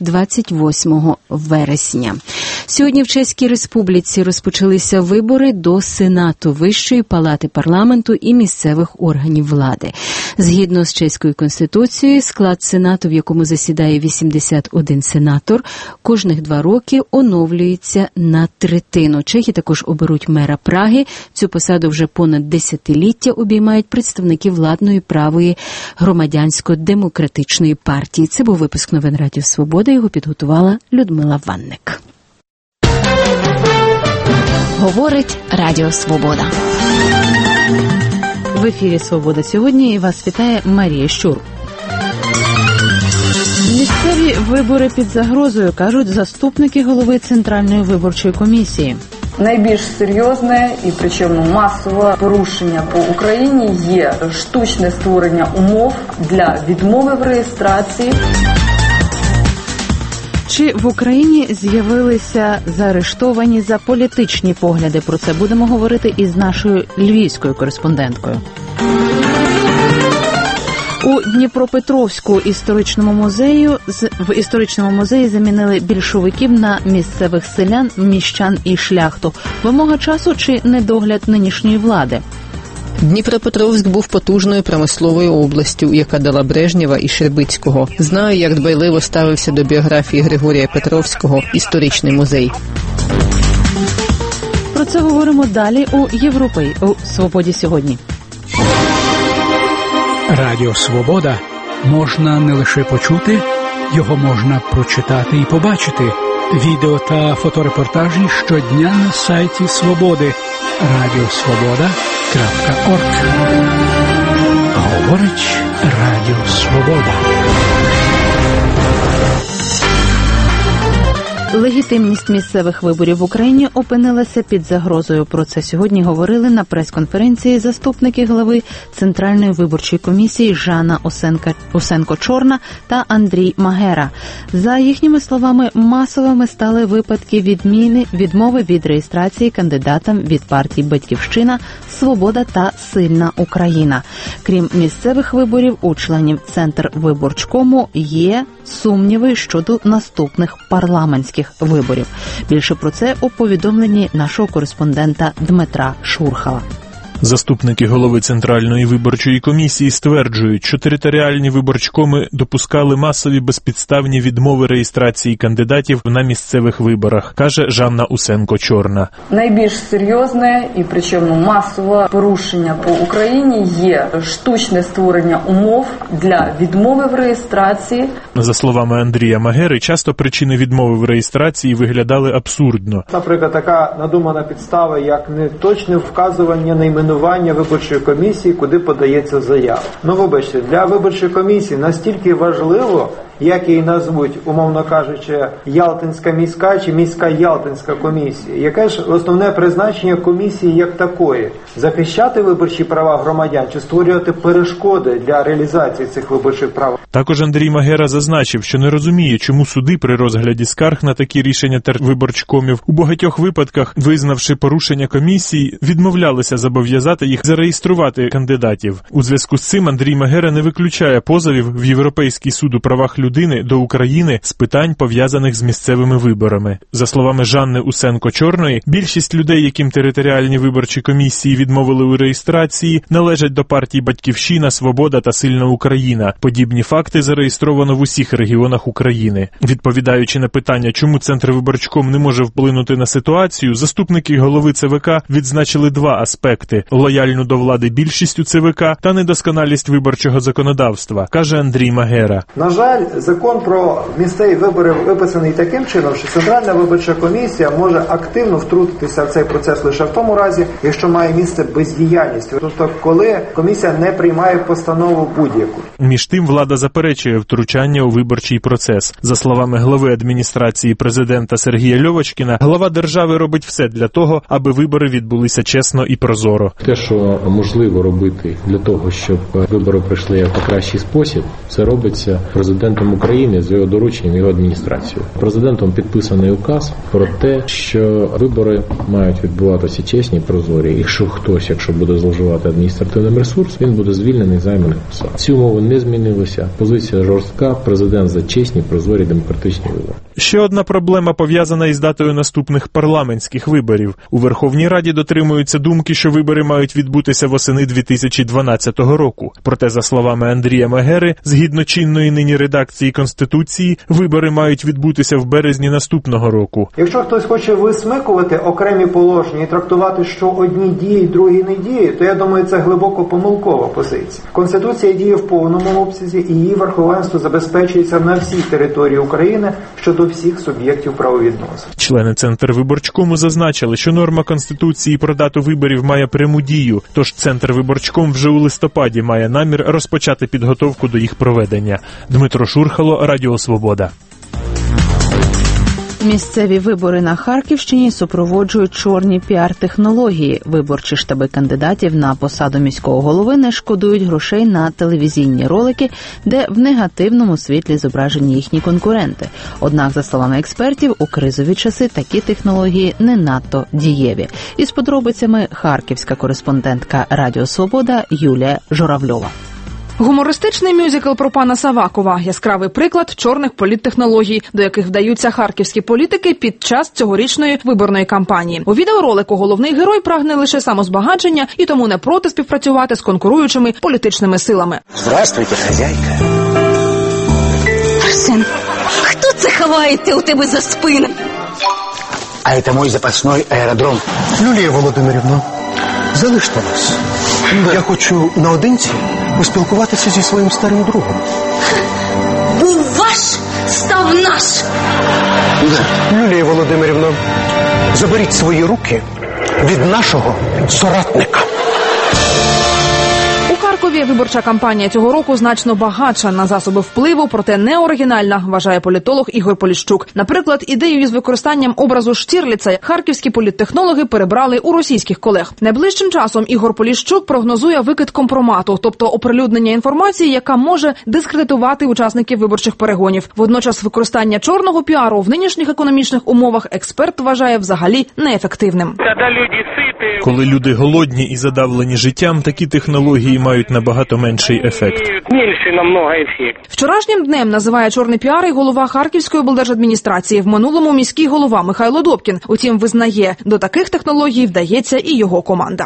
28 вересня. Сьогодні в Чеській Республіці розпочалися вибори до Сенату, Вищої палати парламенту і місцевих органів влади. Згідно з чеською конституцією, склад Сенату, в якому засідає 81 сенатор, кожних 2 роки оновлюється на третину. Чехи також оберуть мера Праги. Цю посаду вже понад десятиліття обіймають представники владної правої громадянсько-демократичної партії. Це був випуск новин Радіо Свобода. Його підготувала Людмила Ванник. Говорить Радіо Свобода. В ефірі «Свобода сьогодні» і вас вітає Марія Щур. Місцеві вибори під загрозою, кажуть заступники голови Центральної виборчої комісії. Найбільш серйозне і причому масове порушення по Україні є штучне створення умов для відмови в реєстрації. Чи в Україні з'явилися заарештовані за політичні погляди? Про це будемо говорити із нашою львівською кореспонденткою. У Дніпропетровську в історичному музеї замінили більшовиків на місцевих селян, міщан і шляхту. Вимога часу чи недогляд нинішньої влади? Дніпропетровськ був потужною промисловою областю, яка дала Брежнєва і Щербицького. Знаю, як дбайливо ставився до біографії Григорія Петровського історичний музей. Про це говоримо далі у «Свободі сьогодні». Радіо «Свобода» можна не лише почути, його можна прочитати і побачити. Відео та фоторепортажі щодня на сайті «Свободи» radiosvoboda.org. Говорить Радіо «Свобода». Легітимність місцевих виборів в Україні опинилася під загрозою. Про це сьогодні говорили на прес-конференції заступники глави Центральної виборчої комісії Жанна Усенко-Чорна та Андрій Магера. За їхніми словами, масовими стали випадки відмови від реєстрації кандидатам від партій «Батьківщина», «Свобода» та «Сильна Україна». Крім місцевих виборів, у членів Центрвиборчкому є сумніви щодо наступних парламентських виборів. Більше про це у повідомленні нашого кореспондента Дмитра Шурхала. Заступники голови Центральної виборчої комісії стверджують, що територіальні виборчкоми допускали масові безпідставні відмови реєстрації кандидатів на місцевих виборах, каже Жанна Усенко-Чорна. Найбільш серйозне і причому масове порушення по Україні є штучне створення умов для відмови в реєстрації. За словами Андрія Магери, часто причини відмови в реєстрації виглядали абсурдно. Наприклад, така надумана підстава, як неточне вказування найменування виборчої комісії, куди подається заява. Вибачте, для виборчої комісії настільки важливо, як її назвуть, умовно кажучи, Ялтинська міська чи міська Ялтинська комісія. Яке ж основне призначення комісії як такої? Захищати виборчі права громадян чи створювати перешкоди для реалізації цих виборчих прав? Також Андрій Магера зазначив, що не розуміє, чому суди при розгляді скарг на такі рішення виборчкомів у багатьох випадках, визнавши порушення комісії, відмовлялися зобов'язати їх зареєструвати кандидатів. У зв'язку з цим Андрій Магера не виключає позовів в Європейський суд у правах людини до України з питань, пов'язаних з місцевими виборами. За словами Жанни Усенко-Чорної, більшість людей, яким територіальні виборчі комісії відмовили у реєстрації, належать до партій «Батьківщина», «Свобода» та «Сильна Україна». Подібні факти зареєстровано в усіх регіонах України. Відповідаючи на питання, чому Центрвиборчком не може вплинути на ситуацію, заступники голови ЦВК відзначили два аспекти – лояльну до влади більшість у ЦВК та недосконалість виборчого законодавства, каже Андрій Магера. На жаль, закон про місцеві вибори виписаний таким чином, що Центральна виборча комісія може активно втрутитися в цей процес лише в тому разі, якщо має місце бездіяльність, тобто коли комісія не приймає постанову будь-яку. Між тим, влада заперечує втручання у виборчий процес. За словами глави адміністрації президента Сергія Льовочкіна, глава держави робить все для того, аби вибори відбулися чесно і прозоро. Те, що можливо робити для того, щоб вибори пройшли як у кращий спосіб, це робиться президентом України з його дорученням, його адміністрацією. Президентом підписаний указ про те, що вибори мають відбуватися чесні і прозорі. Якщо буде зловживати адміністративним ресурсом, він буде звільнений з займаних посад. Ці умови не змінилися. Позиція жорстка, президент за чесні, прозорі, демократичні вибори. Ще одна проблема пов'язана із датою наступних парламентських виборів. У Верховній Раді дотримуються думки, що вибори мають відбутися восени 2012 року. Проте, за словами Андрія Магери, згідно чинної нині редакції Конституції, вибори мають відбутися в березні наступного року. Якщо хтось хоче висмикувати окремі положення і трактувати, що одні діють, другі не діють, то я думаю, це глибоко помилкова позиція. Конституція діє в повному обсязі і її верховенство забезпечується на всій території України щодо всіх суб'єктів правовідносин. Члени Центрвиборчкому зазначили, що норма Конституції про дату виборів має пряму дію, тож Центрвиборчком вже у листопаді має намір розпочати підготовку до їх проведення. Дмитро Шурхало, Радіо Свобода. Місцеві вибори на Харківщині супроводжують чорні піар-технології. Виборчі штаби кандидатів на посаду міського голови не шкодують грошей на телевізійні ролики, де в негативному світлі зображені їхні конкуренти. Однак, за словами експертів, у кризові часи такі технології не надто дієві. Із подробицями харківська кореспондентка Радіо Свобода Юлія Журавльова. Гумористичний мюзикл про пана Савакова – яскравий приклад чорних політтехнологій, до яких вдаються харківські політики під час цьогорічної виборної кампанії. У відеоролику головний герой прагне лише самозбагачення і тому не проти співпрацювати з конкуруючими політичними силами. Здравствуйте, хазяйка. Арсен, хто це ховається у тебе за спиною? А это мой запасной аеродром. Юлія Володимирівна, залиште нас. Я хочу наодинці поспілкуватися зі своїм старим другом. Був ваш, став наш. Юлія Володимирівна, заберіть свої руки від нашого соратника. У Харкові виборча кампанія цього року значно багатша на засоби впливу, проте не оригінальна, вважає політолог Ігор Поліщук. Наприклад, ідею із використанням образу Штірліца харківські політтехнологи перебрали у російських колег. Найближчим часом Ігор Поліщук прогнозує викид компромату, тобто оприлюднення інформації, яка може дискредитувати учасників виборчих перегонів. Водночас використання чорного піару в нинішніх економічних умовах експерт вважає взагалі неефективним. Коли люди голодні і задавлені життям, такі технології мають набагато менший ефект. Вчорашнім днем називає чорний піар і голова Харківської облдержадміністрації, в минулому міський голова Михайло Добкін. Утім, визнає, до таких технологій вдається і його команда.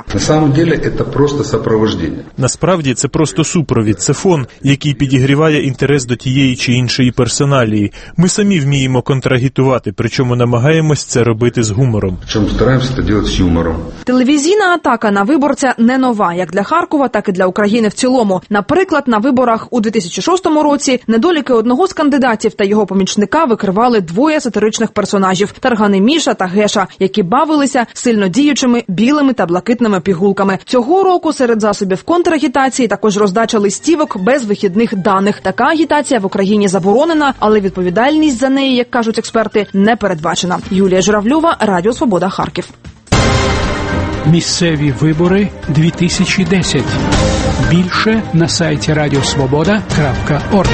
Насправді це просто супровід, це фон, який підігріває інтерес до тієї чи іншої персоналії. Ми самі вміємо контрагітувати, причому намагаємось це робити з гумором. Телевізійна атака на виборця не нова, як для Харкова, так і для України в цілому. Наприклад, на виборах у 2006 році недоліки одного з кандидатів та його помічника викривали двоє сатиричних персонажів – Таргани Міша та Геша, які бавилися сильно діючими білими та блакитними пігулками. Цього року серед засобів контрагітації також роздача листівок без вихідних даних. Така агітація в Україні заборонена, але відповідальність за неї, як кажуть експерти, не передбачена. Юлія Журавльова, Радіо Свобода, Харків. Місцеві вибори 2010. Більше на сайті radiosvoboda.org.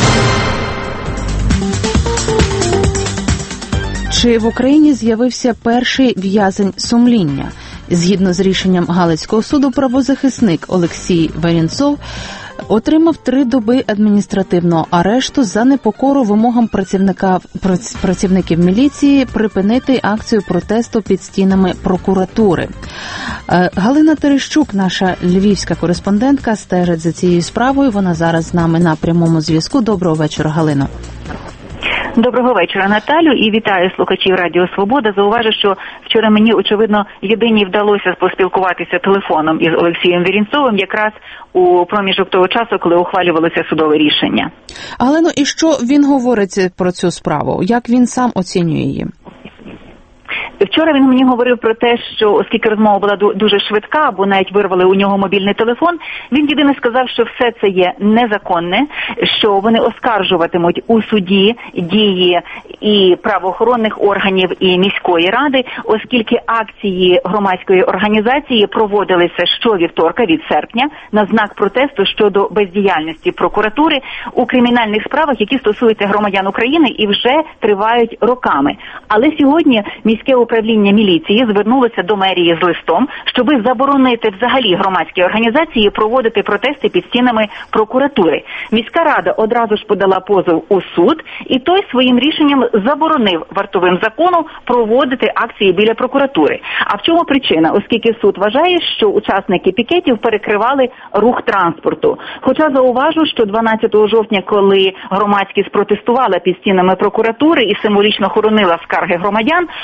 Чи в Україні з'явився перший в'язень сумління? Згідно з рішенням Галицького суду, правозахисник Олексій Варінцов отримав 3 доби адміністративного арешту за непокору вимогам працівників міліції припинити акцію протесту під стінами прокуратури. Галина Терещук, наша львівська кореспондентка, стежить за цією справою. Вона зараз з нами на прямому зв'язку. Доброго вечора, Галино. Доброго вечора, Наталю, і вітаю слухачів Радіо Свобода. Зауважу, що вчора мені, очевидно, єдині вдалося поспілкуватися телефоном із Олексієм Вірінцовим якраз у проміжок того часу, коли ухвалювалося судове рішення. Галино, і що він говорить про цю справу? Як він сам оцінює її? Вчора він мені говорив про те, що оскільки розмова була дуже швидка, бо навіть вирвали у нього мобільний телефон, він єдине сказав, що все це є незаконне, що вони оскаржуватимуть у суді дії і правоохоронних органів, і міської ради, оскільки акції громадської організації проводилися щовівторка від серпня на знак протесту щодо бездіяльності прокуратури у кримінальних справах, які стосуються громадян України і вже тривають роками. Але сьогодні міське управління міліції звернулося до мерії з листом, щоби заборонити взагалі громадські організації проводити протести під стінами прокуратури. Міська рада одразу ж подала позов у суд, і той своїм рішенням заборонив вартовим закону проводити акції біля прокуратури. А в чому причина? Оскільки суд вважає, що учасники пікетів перекривали рух транспорту. Хоча зауважу, що 12 жовтня, коли громадськість протестувала під стінами прокуратури і символічно хоронила скарги громадян, увесь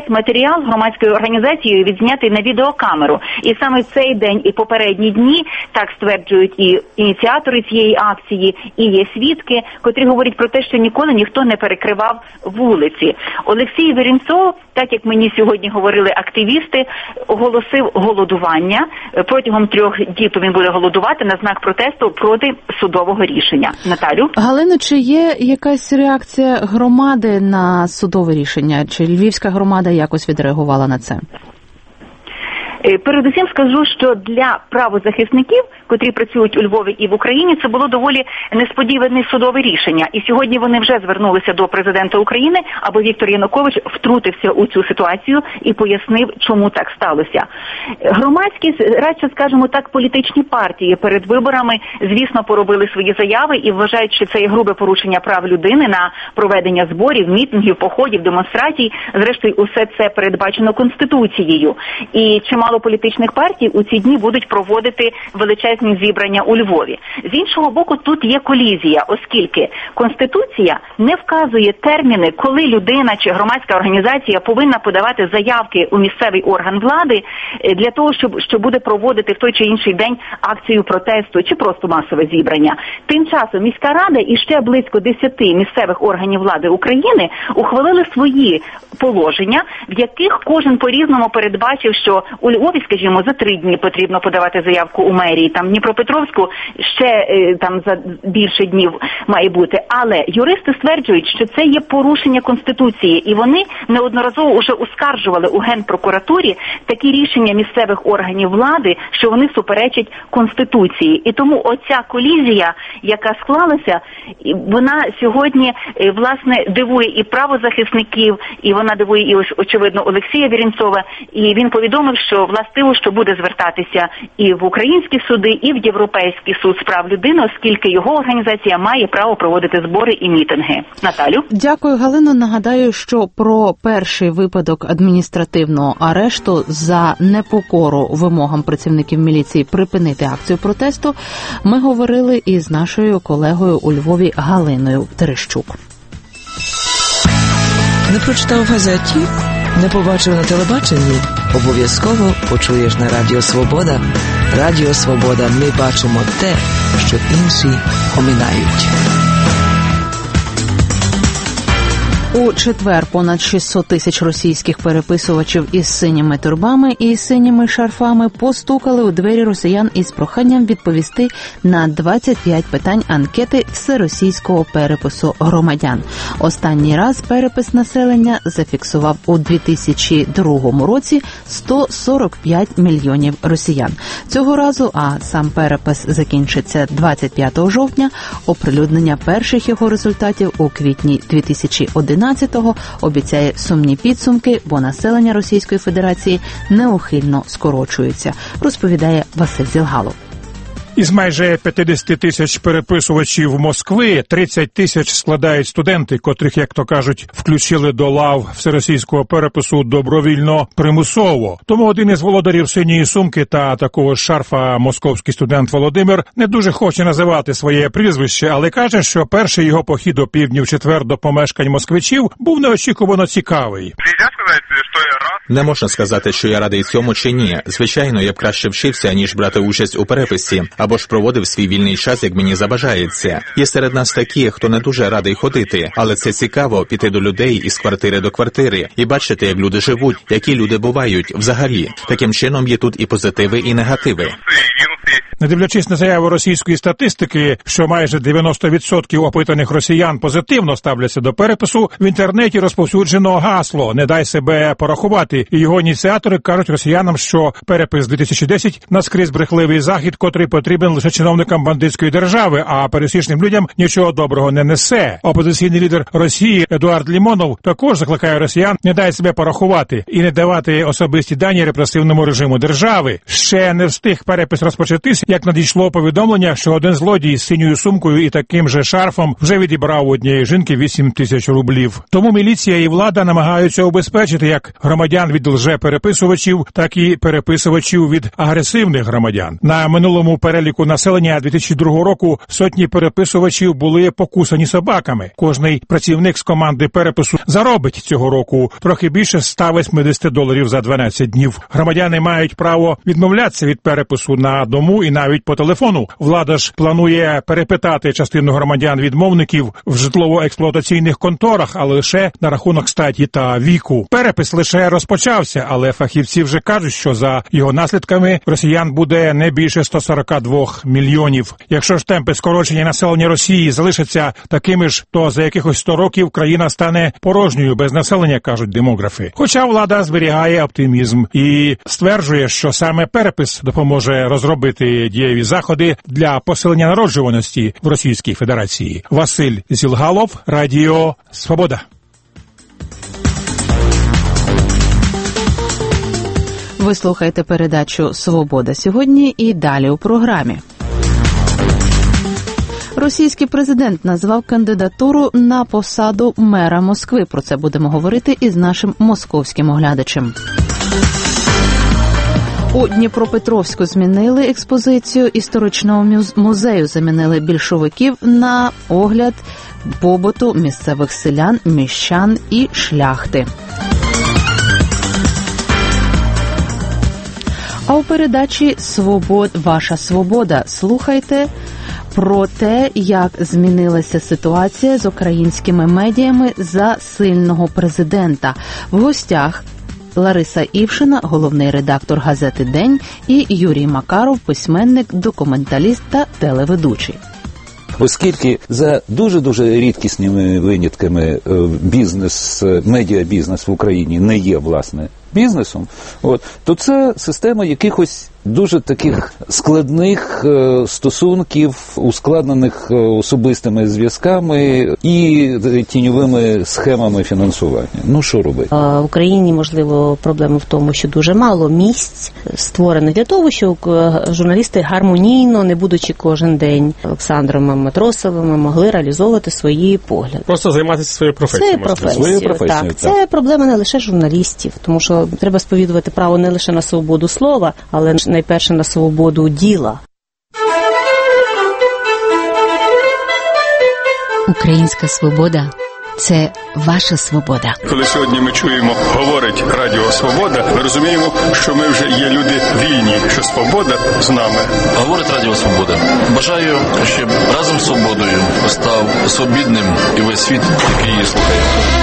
весь матеріал громадською організацією відзнятий на відеокамеру. І саме в цей день і попередні дні, так стверджують і ініціатори цієї акції, і є свідки, котрі говорять про те, що ніколи ніхто не перекривав вулиці. Олексій Верінцов, так як мені сьогодні говорили активісти, оголосив голодування. Протягом 3 діб він буде голодувати на знак протесту проти судового рішення. Наталю? Галино, чи є якась реакція громади на судове рішення? Чи львівська громада якось відреагувала на це? Передусім скажу, що для правозахисників, котрі працюють у Львові і в Україні, це було доволі несподіване судове рішення. І сьогодні вони вже звернулися до президента України, аби Віктор Янукович втрутився у цю ситуацію і пояснив, чому так сталося. Громадськість, радше скажемо так, політичні партії перед виборами, звісно, поробили свої заяви і вважають, що це є грубе порушення прав людини на проведення зборів, мітингів, походів, демонстрацій. Зрештою, усе це передбачено Конституцією. І чимало політичних партій у ці дні будуть проводити величезні зібрання у Львові. З іншого боку, тут є колізія, оскільки Конституція не вказує терміни, коли людина чи громадська організація повинна подавати заявки у місцевий орган влади для того, щоб буде проводити в той чи інший день акцію протесту чи просто масове зібрання. Тим часом міська рада і ще близько 10 місцевих органів влади України ухвалили свої положення, в яких кожен по-різному передбачив, що у Львові, скажімо, за 3 дні потрібно подавати заявку у мерії, там Дніпропетровську ще там за більше днів має бути. Але юристи стверджують, що це є порушення Конституції, і вони неодноразово вже оскаржували у Генпрокуратурі такі рішення місцевих органів влади, що вони суперечать Конституції. І тому оця колізія, яка склалася, вона сьогодні, власне, дивує і правозахисників, і вона дивує і ось, очевидно, Олексія Вірінцова, і він повідомив, що властиво, що буде звертатися і в українські суди, і в Європейський суд з прав людини, оскільки його організація має право проводити збори і мітинги. Наталю? Дякую, Галино. Нагадаю, що про перший випадок адміністративного арешту за непокору вимогам працівників міліції припинити акцію протесту ми говорили із нашою колегою у Львові Галиною Терещук. Не прочитав в газеті? Не побачив на телебаченні? Обов'язково почуєш на Радіо Свобода. Радіо Свобода, ми бачимо те, що інші оминають. У четвер понад 600 тисяч російських переписувачів із синіми турбами і синіми шарфами постукали у двері росіян із проханням відповісти на 25 питань анкети всеросійського перепису громадян. Останній раз перепис населення зафіксував у 2002 році 145 мільйонів росіян. Цього разу, а сам перепис закінчиться 25 жовтня, оприлюднення перших його результатів у квітні 2011 обіцяє сумні підсумки, бо населення Російської Федерації неухильно скорочується, розповідає Василь Зілгалов. Із майже 50 тисяч переписувачів Москви 30 тисяч складають студенти, котрих, як то кажуть, включили до лав всеросійського перепису добровільно примусово. Тому один із володарів синьої сумки та такого шарфа, московський студент Володимир, не дуже хоче називати своє прізвище, але каже, що перший його похід опівдні в четвер до помешкань москвичів був неочікувано цікавий. Не можна сказати, що я радий цьому чи ні. Звичайно, я б краще вчився, ніж брати участь у переписі, або ж проводив свій вільний час, як мені забажається. Є серед нас такі, хто не дуже радий ходити, але це цікаво піти до людей із квартири до квартири і бачити, як люди живуть, які люди бувають взагалі. Таким чином є тут і позитиви, і негативи. Не дивлячись на заяву російської статистики, що майже 90% опитаних росіян позитивно ставляться до перепису, в інтернеті розповсюджено гасло «Не дай себе порахувати». І його ініціатори кажуть росіянам, що перепис 2010 – наскрізь брехливий захід, котрий потрібен лише чиновникам бандитської держави, а пересічним людям нічого доброго не несе. Опозиційний лідер Росії Едуард Лімонов також закликає росіян не дай себе порахувати і не давати особисті дані репресивному режиму держави. Ще не встиг перепис розпочатися, як надійшло повідомлення, що один злодій з синьою сумкою і таким же шарфом вже відібрав у однієї жінки 8 тисяч рублів. Тому міліція і влада намагаються убезпечити як громадян від лже-переписувачів, так і переписувачів від агресивних громадян. На минулому переліку населення 2002 року сотні переписувачів були покусані собаками. Кожний працівник з команди перепису заробить цього року трохи більше $180 за 12 днів. Громадяни мають право відмовлятися від перепису на дому і навіть по телефону. Влада ж планує перепитати частину громадян-відмовників в житлово-експлуатаційних конторах, але лише на рахунок статі та віку. Перепис лише розпочався, але фахівці вже кажуть, що за його наслідками росіян буде не більше 142 мільйонів. Якщо ж темпи скорочення населення Росії залишаться такими ж, то за якихось 100 років країна стане порожньою без населення, кажуть демографи. Хоча влада зберігає оптимізм і стверджує, що саме перепис допоможе розробити дієві заходи для посилення народжуваності в Російській Федерації. Василь Зілгалов, Радіо Свобода. Ви слухаєте передачу «Свобода сьогодні» і далі у програмі. Російський президент назвав кандидатуру на посаду мера Москви. Про це будемо говорити із нашим московським оглядачем. У Дніпропетровську змінили експозицію історичного музею, замінили більшовиків на огляд побуту місцевих селян, міщан і шляхти. А у передачі «Ваша свобода» слухайте про те, як змінилася ситуація з українськими медіями за сильного президента. В гостях Лариса Івшина, головний редактор газети «День», і Юрій Макаров, письменник, документаліст та телеведучий. Оскільки за дуже-дуже рідкісними винятками медіабізнес в Україні не є, власне, бізнесом, то це система якихось дуже таких складних стосунків, ускладнених особистими зв'язками і тіньовими схемами фінансування. Ну, що робити? В Україні, можливо, проблема в тому, що дуже мало місць створених для того, щоб журналісти гармонійно, не будучи кожен день Олександром Матросовим, могли реалізовувати свої погляди. Просто займатися своєю професією. Так. Це проблема не лише журналістів, тому що треба сповідувати право не лише на свободу слова, але найперше на свободу діла. Українська свобода – це ваша свобода. Коли сьогодні ми чуємо, говорить Радіо Свобода, ми розуміємо, що ми вже є люди вільні, що свобода з нами. Говорить Радіо Свобода. Бажаю, щоб разом з свободою став свобідним і весь світ, який її слухає.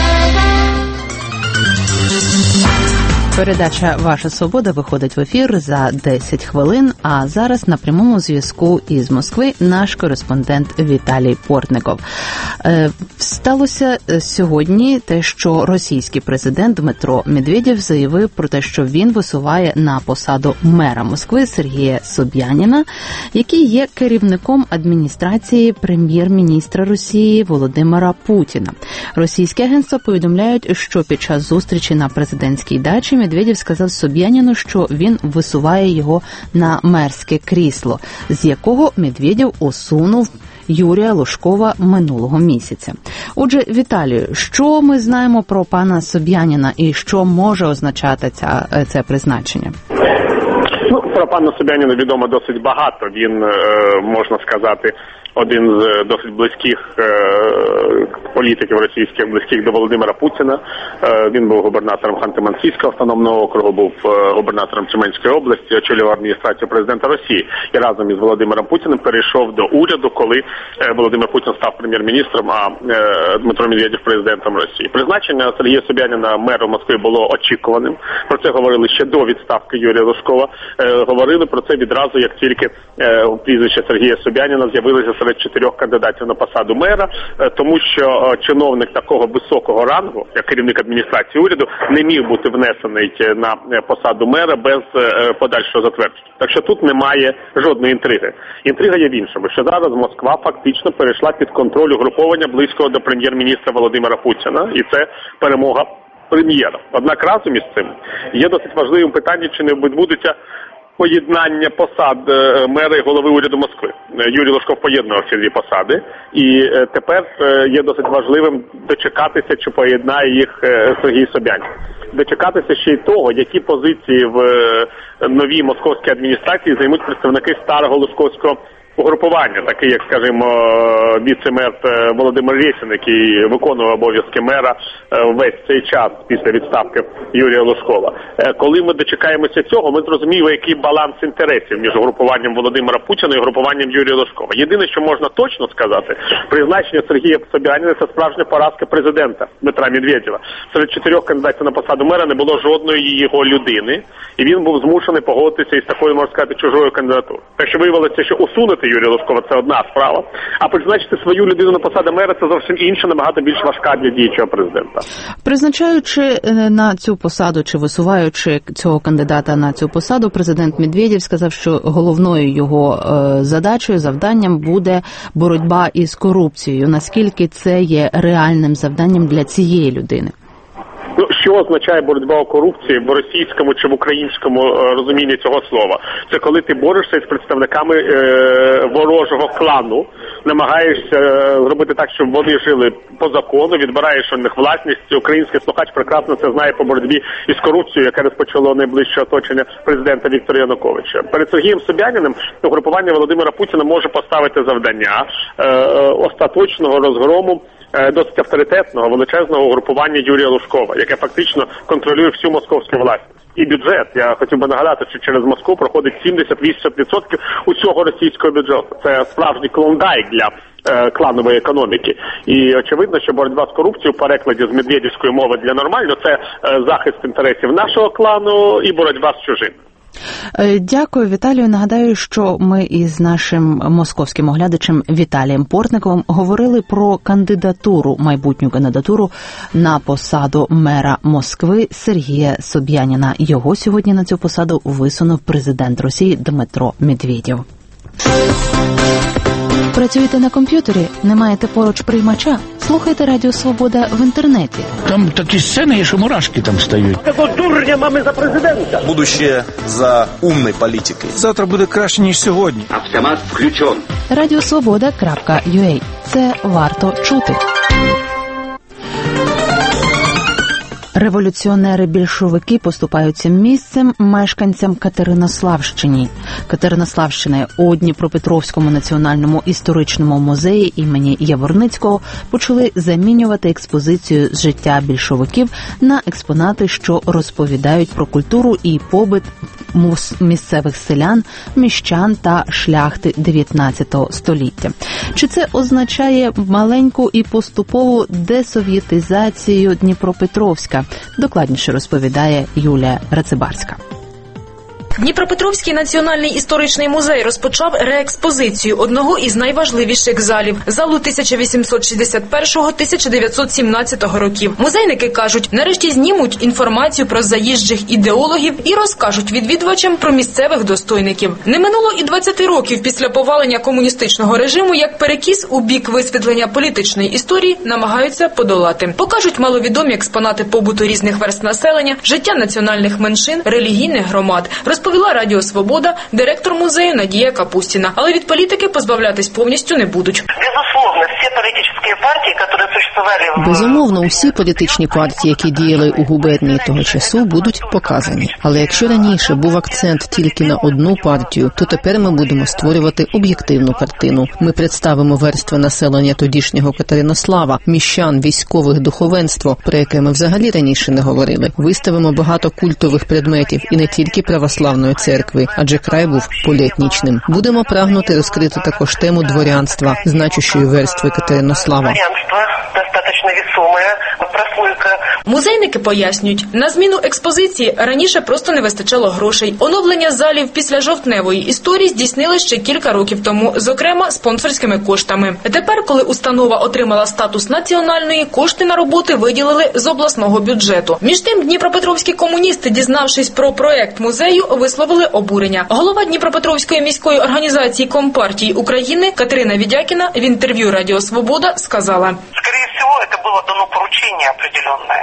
Передача «Ваша свобода» виходить в ефір за 10 хвилин, а зараз на прямому зв'язку із Москви наш кореспондент Віталій Портников. Сталося сьогодні те, що російський президент Дмитро Медведєв заявив про те, що він висуває на посаду мера Москви Сергія Собяніна, який є керівником адміністрації прем'єр-міністра Росії Володимира Путіна. Російські агентства повідомляють, що під час зустрічі на президентській дачі Медведєв сказав Собяніну, що він висуває його на мерське крісло, з якого Медведєв усунув Юрія Лужкова минулого місяця. Отже, Віталію, що ми знаємо про пана Собяніна і що може означати це призначення? Про пана Собяніна відомо досить багато. Він, можна сказати, один з досить близьких політиків російських, близьких до Володимира Путіна. Він був губернатором Ханти-Мансійського автономного округу, був губернатором Тюменської області, очолював адміністрацію президента Росії. І разом із Володимиром Путіним перейшов до уряду, коли Володимир Путін став прем'єр-міністром, а Дмитро Медведєв президентом Росії. Призначення Сергія Собяніна мером Москви було очікуваним. Про це говорили ще до відставки Юрія Лужкова. Говорили про це відразу, як тільки прізвище Сергія Собяніна з'явилося серед 4 кандидатів на посаду мера, тому що чиновник такого високого рангу, як керівник адміністрації уряду, не міг бути внесений на посаду мера без подальшого затвердження. Так що тут немає жодної інтриги. Інтрига є в іншому, що зараз Москва фактично перейшла під контроль угруповання близького до прем'єр-міністра Володимира Путіна, і це перемога прем'єра. Однак разом із цим є досить важливим питанням, чи не відбудеться поєднання посад мера і голови уряду Москви. Юрій Лужков поєднував ці дві посади, і тепер є досить важливим дочекатися, чи поєднає їх Сергій Собянін. Дочекатися ще й того, які позиції в новій московській адміністрації займуть представники старого лужковського угрупування, таке як, скажімо, віце-мер Володимир Рєсін, який виконував обов'язки мера весь цей час після відставки Юрія Лужкова. Коли ми дочекаємося цього, ми зрозуміємо, який баланс інтересів між угрупуванням Володимира Путіна і угрупуванням Юрія Лужкова. Єдине, що можна точно сказати, призначення Сергія Собяніна – це справжня поразка президента Дмитра Медведєва. Серед 4 кандидатів на посаду мера не було жодної його людини, і він був змушений погодитися із такою, можна сказати, чужою кандидатурою. Так що виявилося, що усунути Юрія Лужкова – це одна справа, а призначити свою людину на посаду мера – це зовсім інша, набагато більш важка для діючого президента. Призначаючи на цю посаду чи висуваючи цього кандидата на цю посаду, президент Медведєв сказав, що головною його задачею, завданням буде боротьба із корупцією. Наскільки це є реальним завданням для цієї людини? Ну, що означає боротьба у корупції в російському чи в українському розумінні цього слова? Це коли ти борешся із представниками ворожого клану, намагаєшся зробити так, щоб вони жили по закону, відбираєш у них власність. Український слухач прекрасно це знає по боротьбі із корупцією, яка розпочало найближче оточення президента Віктора Януковича. Перед Сергієм Собяніним угрупування Володимира Путіна може поставити завдання остаточного розгрому досить авторитетного, величезного угрупування Юрія Лужкова, яке фактично контролює всю московську власність. І бюджет, я хотів би нагадати, що через Москву проходить 70-80% усього російського бюджету. Це справжній клондайк для кланової економіки. І очевидно, що боротьба з корупцією в перекладі з медведівської мови для нормально – це захист інтересів нашого клану і боротьба з чужим. Дякую, Віталію. Нагадаю, що ми із нашим московським оглядачем Віталієм Портниковим говорили про майбутню кандидатуру на посаду мера Москви Сергія Собяніна. Його сьогодні на цю посаду висунув президент Росії Дмитро Медведєв. Працюєте на комп'ютері? Не маєте поруч приймача? Слухайте Радіо Свобода в інтернеті. Там такі сцени, що мурашки там стають. Такого дурня мами за президента. Будущее за умной політикою. Завтра буде краще, ніж сьогодні. Автомат включен. Радіосвобода.ua. Це варто чути. Революціонери-більшовики поступаються місцем мешканцям Катеринославщини у Дніпропетровському національному історичному музеї імені Яворницького почали замінювати експозицію з життя більшовиків на експонати, що розповідають про культуру і побит місцевих селян, міщан та шляхти 19 століття. Чи це означає маленьку і поступову десовєтизацію Дніпропетровська? Докладніше розповідає Юлія Рацибарська. Дніпропетровський національний історичний музей розпочав реекспозицію одного із найважливіших залів – залу 1861-1917 років. Музейники кажуть, нарешті знімуть інформацію про заїжджих ідеологів і розкажуть відвідувачам про місцевих достойників. Не минуло і 20 років після повалення комуністичного режиму, як перекіс у бік висвітлення політичної історії намагаються подолати. Покажуть маловідомі експонати побуту різних верств населення, життя національних меншин, релігійних громад. Розповіла Радіо Свобода, директор музею Надія Капустіна. Але від політики позбавлятись повністю не будуть. Безумовно, усі політичні партії, які діяли у губернії того часу, будуть показані. Але якщо раніше був акцент тільки на одну партію, то тепер ми будемо створювати об'єктивну картину. Ми представимо верстви населення тодішнього Катеринослава, міщан, військових, духовенство, про яке ми взагалі раніше не говорили. Виставимо багато культових предметів і не тільки православної церкви, адже край був поліетнічним. Будемо прагнути розкрити також тему дворянства, значущої верстви Катеринослава. Музейники пояснюють, на зміну експозиції раніше просто не вистачало грошей. Оновлення залів після жовтневої історії здійснили ще кілька років тому, зокрема спонсорськими коштами. Тепер, коли установа отримала статус національної, кошти на роботи виділили з обласного бюджету. Між тим, дніпропетровські комуністи, дізнавшись про проект музею, висловили обурення. Голова Дніпропетровської міської організації Компартії України Катерина Відякіна в інтерв'ю Радіо Свобода сказала: это было дано поручение определенное, потому что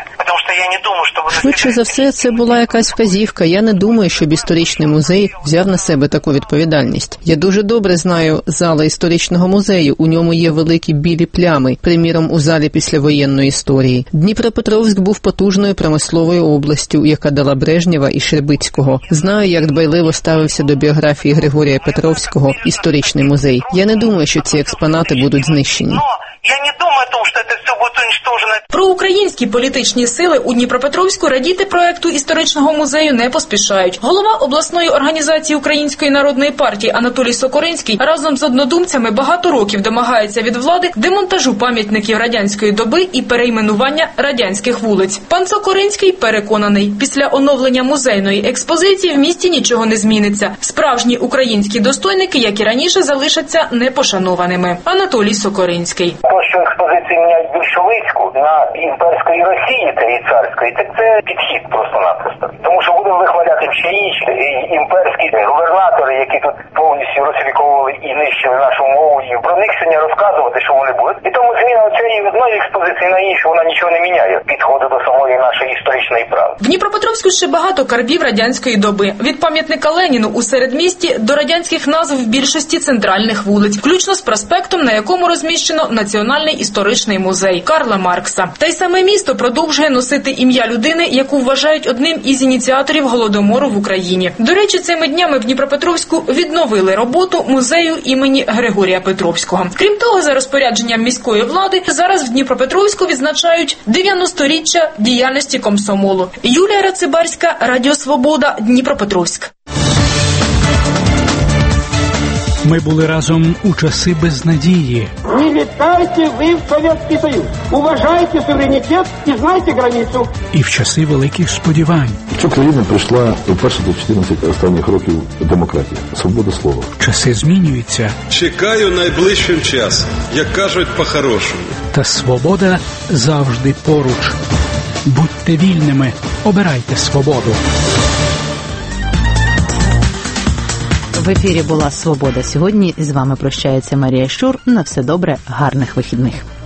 Швидше за все, це була якась вказівка. Я не думаю, щоб історичний музей взяв на себе таку відповідальність. Я дуже добре знаю зали історичного музею. У ньому є великі білі плями, приміром, у залі післявоєнної історії. Дніпропетровськ був потужною промисловою областю, яка дала Брежнєва і Щербицького. Знаю, як дбайливо ставився до біографії Григорія Петровського історичний музей. Я не думаю, що ці експонати будуть знищені. Я не думаю о том, что это все будет уничтожено. Проукраїнські політичні сили у Дніпропетровську радіти проекту історичного музею не поспішають. Голова обласної організації Української народної партії Анатолій Сокоринський разом з однодумцями багато років домагається від влади демонтажу пам'ятників радянської доби і перейменування радянських вулиць. Пан Сокоринський переконаний, після оновлення музейної експозиції в місті нічого не зміниться. Справжні українські достойники, як і раніше, залишаться непошанованими. Анатолій Сокоринський. То, що експозиції міняють більшовицьку на імперської Росії та і царської, так це підхід просто-напросто. Тому що будемо вихваляти ще інші імперські губернатори, які тут повністю русифіковували і нищили нашу мову, і про них сьогодні розказувати, що вони будуть. І тому зміна цієї одної експозиції на іншу, вона нічого не міняє підходу до самої нашої історичної правди. В Дніпропетровську ще багато карбів радянської доби. Від пам'ятника Леніну у середмісті до радянських назв в більшості центральних вулиць, включно з проспектом, на якому розміщено Національний історичний музей Карла Маркса. Та й саме місто продовжує носити ім'я людини, яку вважають одним із ініціаторів Голодомору в Україні. До речі, цими днями в Дніпропетровську відновили роботу музею імені Григорія Петровського. Крім того, за розпорядженням міської влади, зараз в Дніпропетровську відзначають 90-річчя діяльності комсомолу. Юлія Рацибарська, Радіо Свобода, Дніпропетровськ. Ми були разом у часи безнадії. Не літайте ви в Совєтський Союз. Уважайте суверенітет і знайте границю. І в часи великих сподівань. В цю країну прийшла вперше за 14 останніх років демократія, свобода слова. Часи змінюються. Чекаю найближчим часом, як кажуть по-хорошому. Та свобода завжди поруч. Будьте вільними, обирайте свободу. В ефірі була «Свобода» сьогодні. З вами прощається Марія Щур. На все добре, гарних вихідних.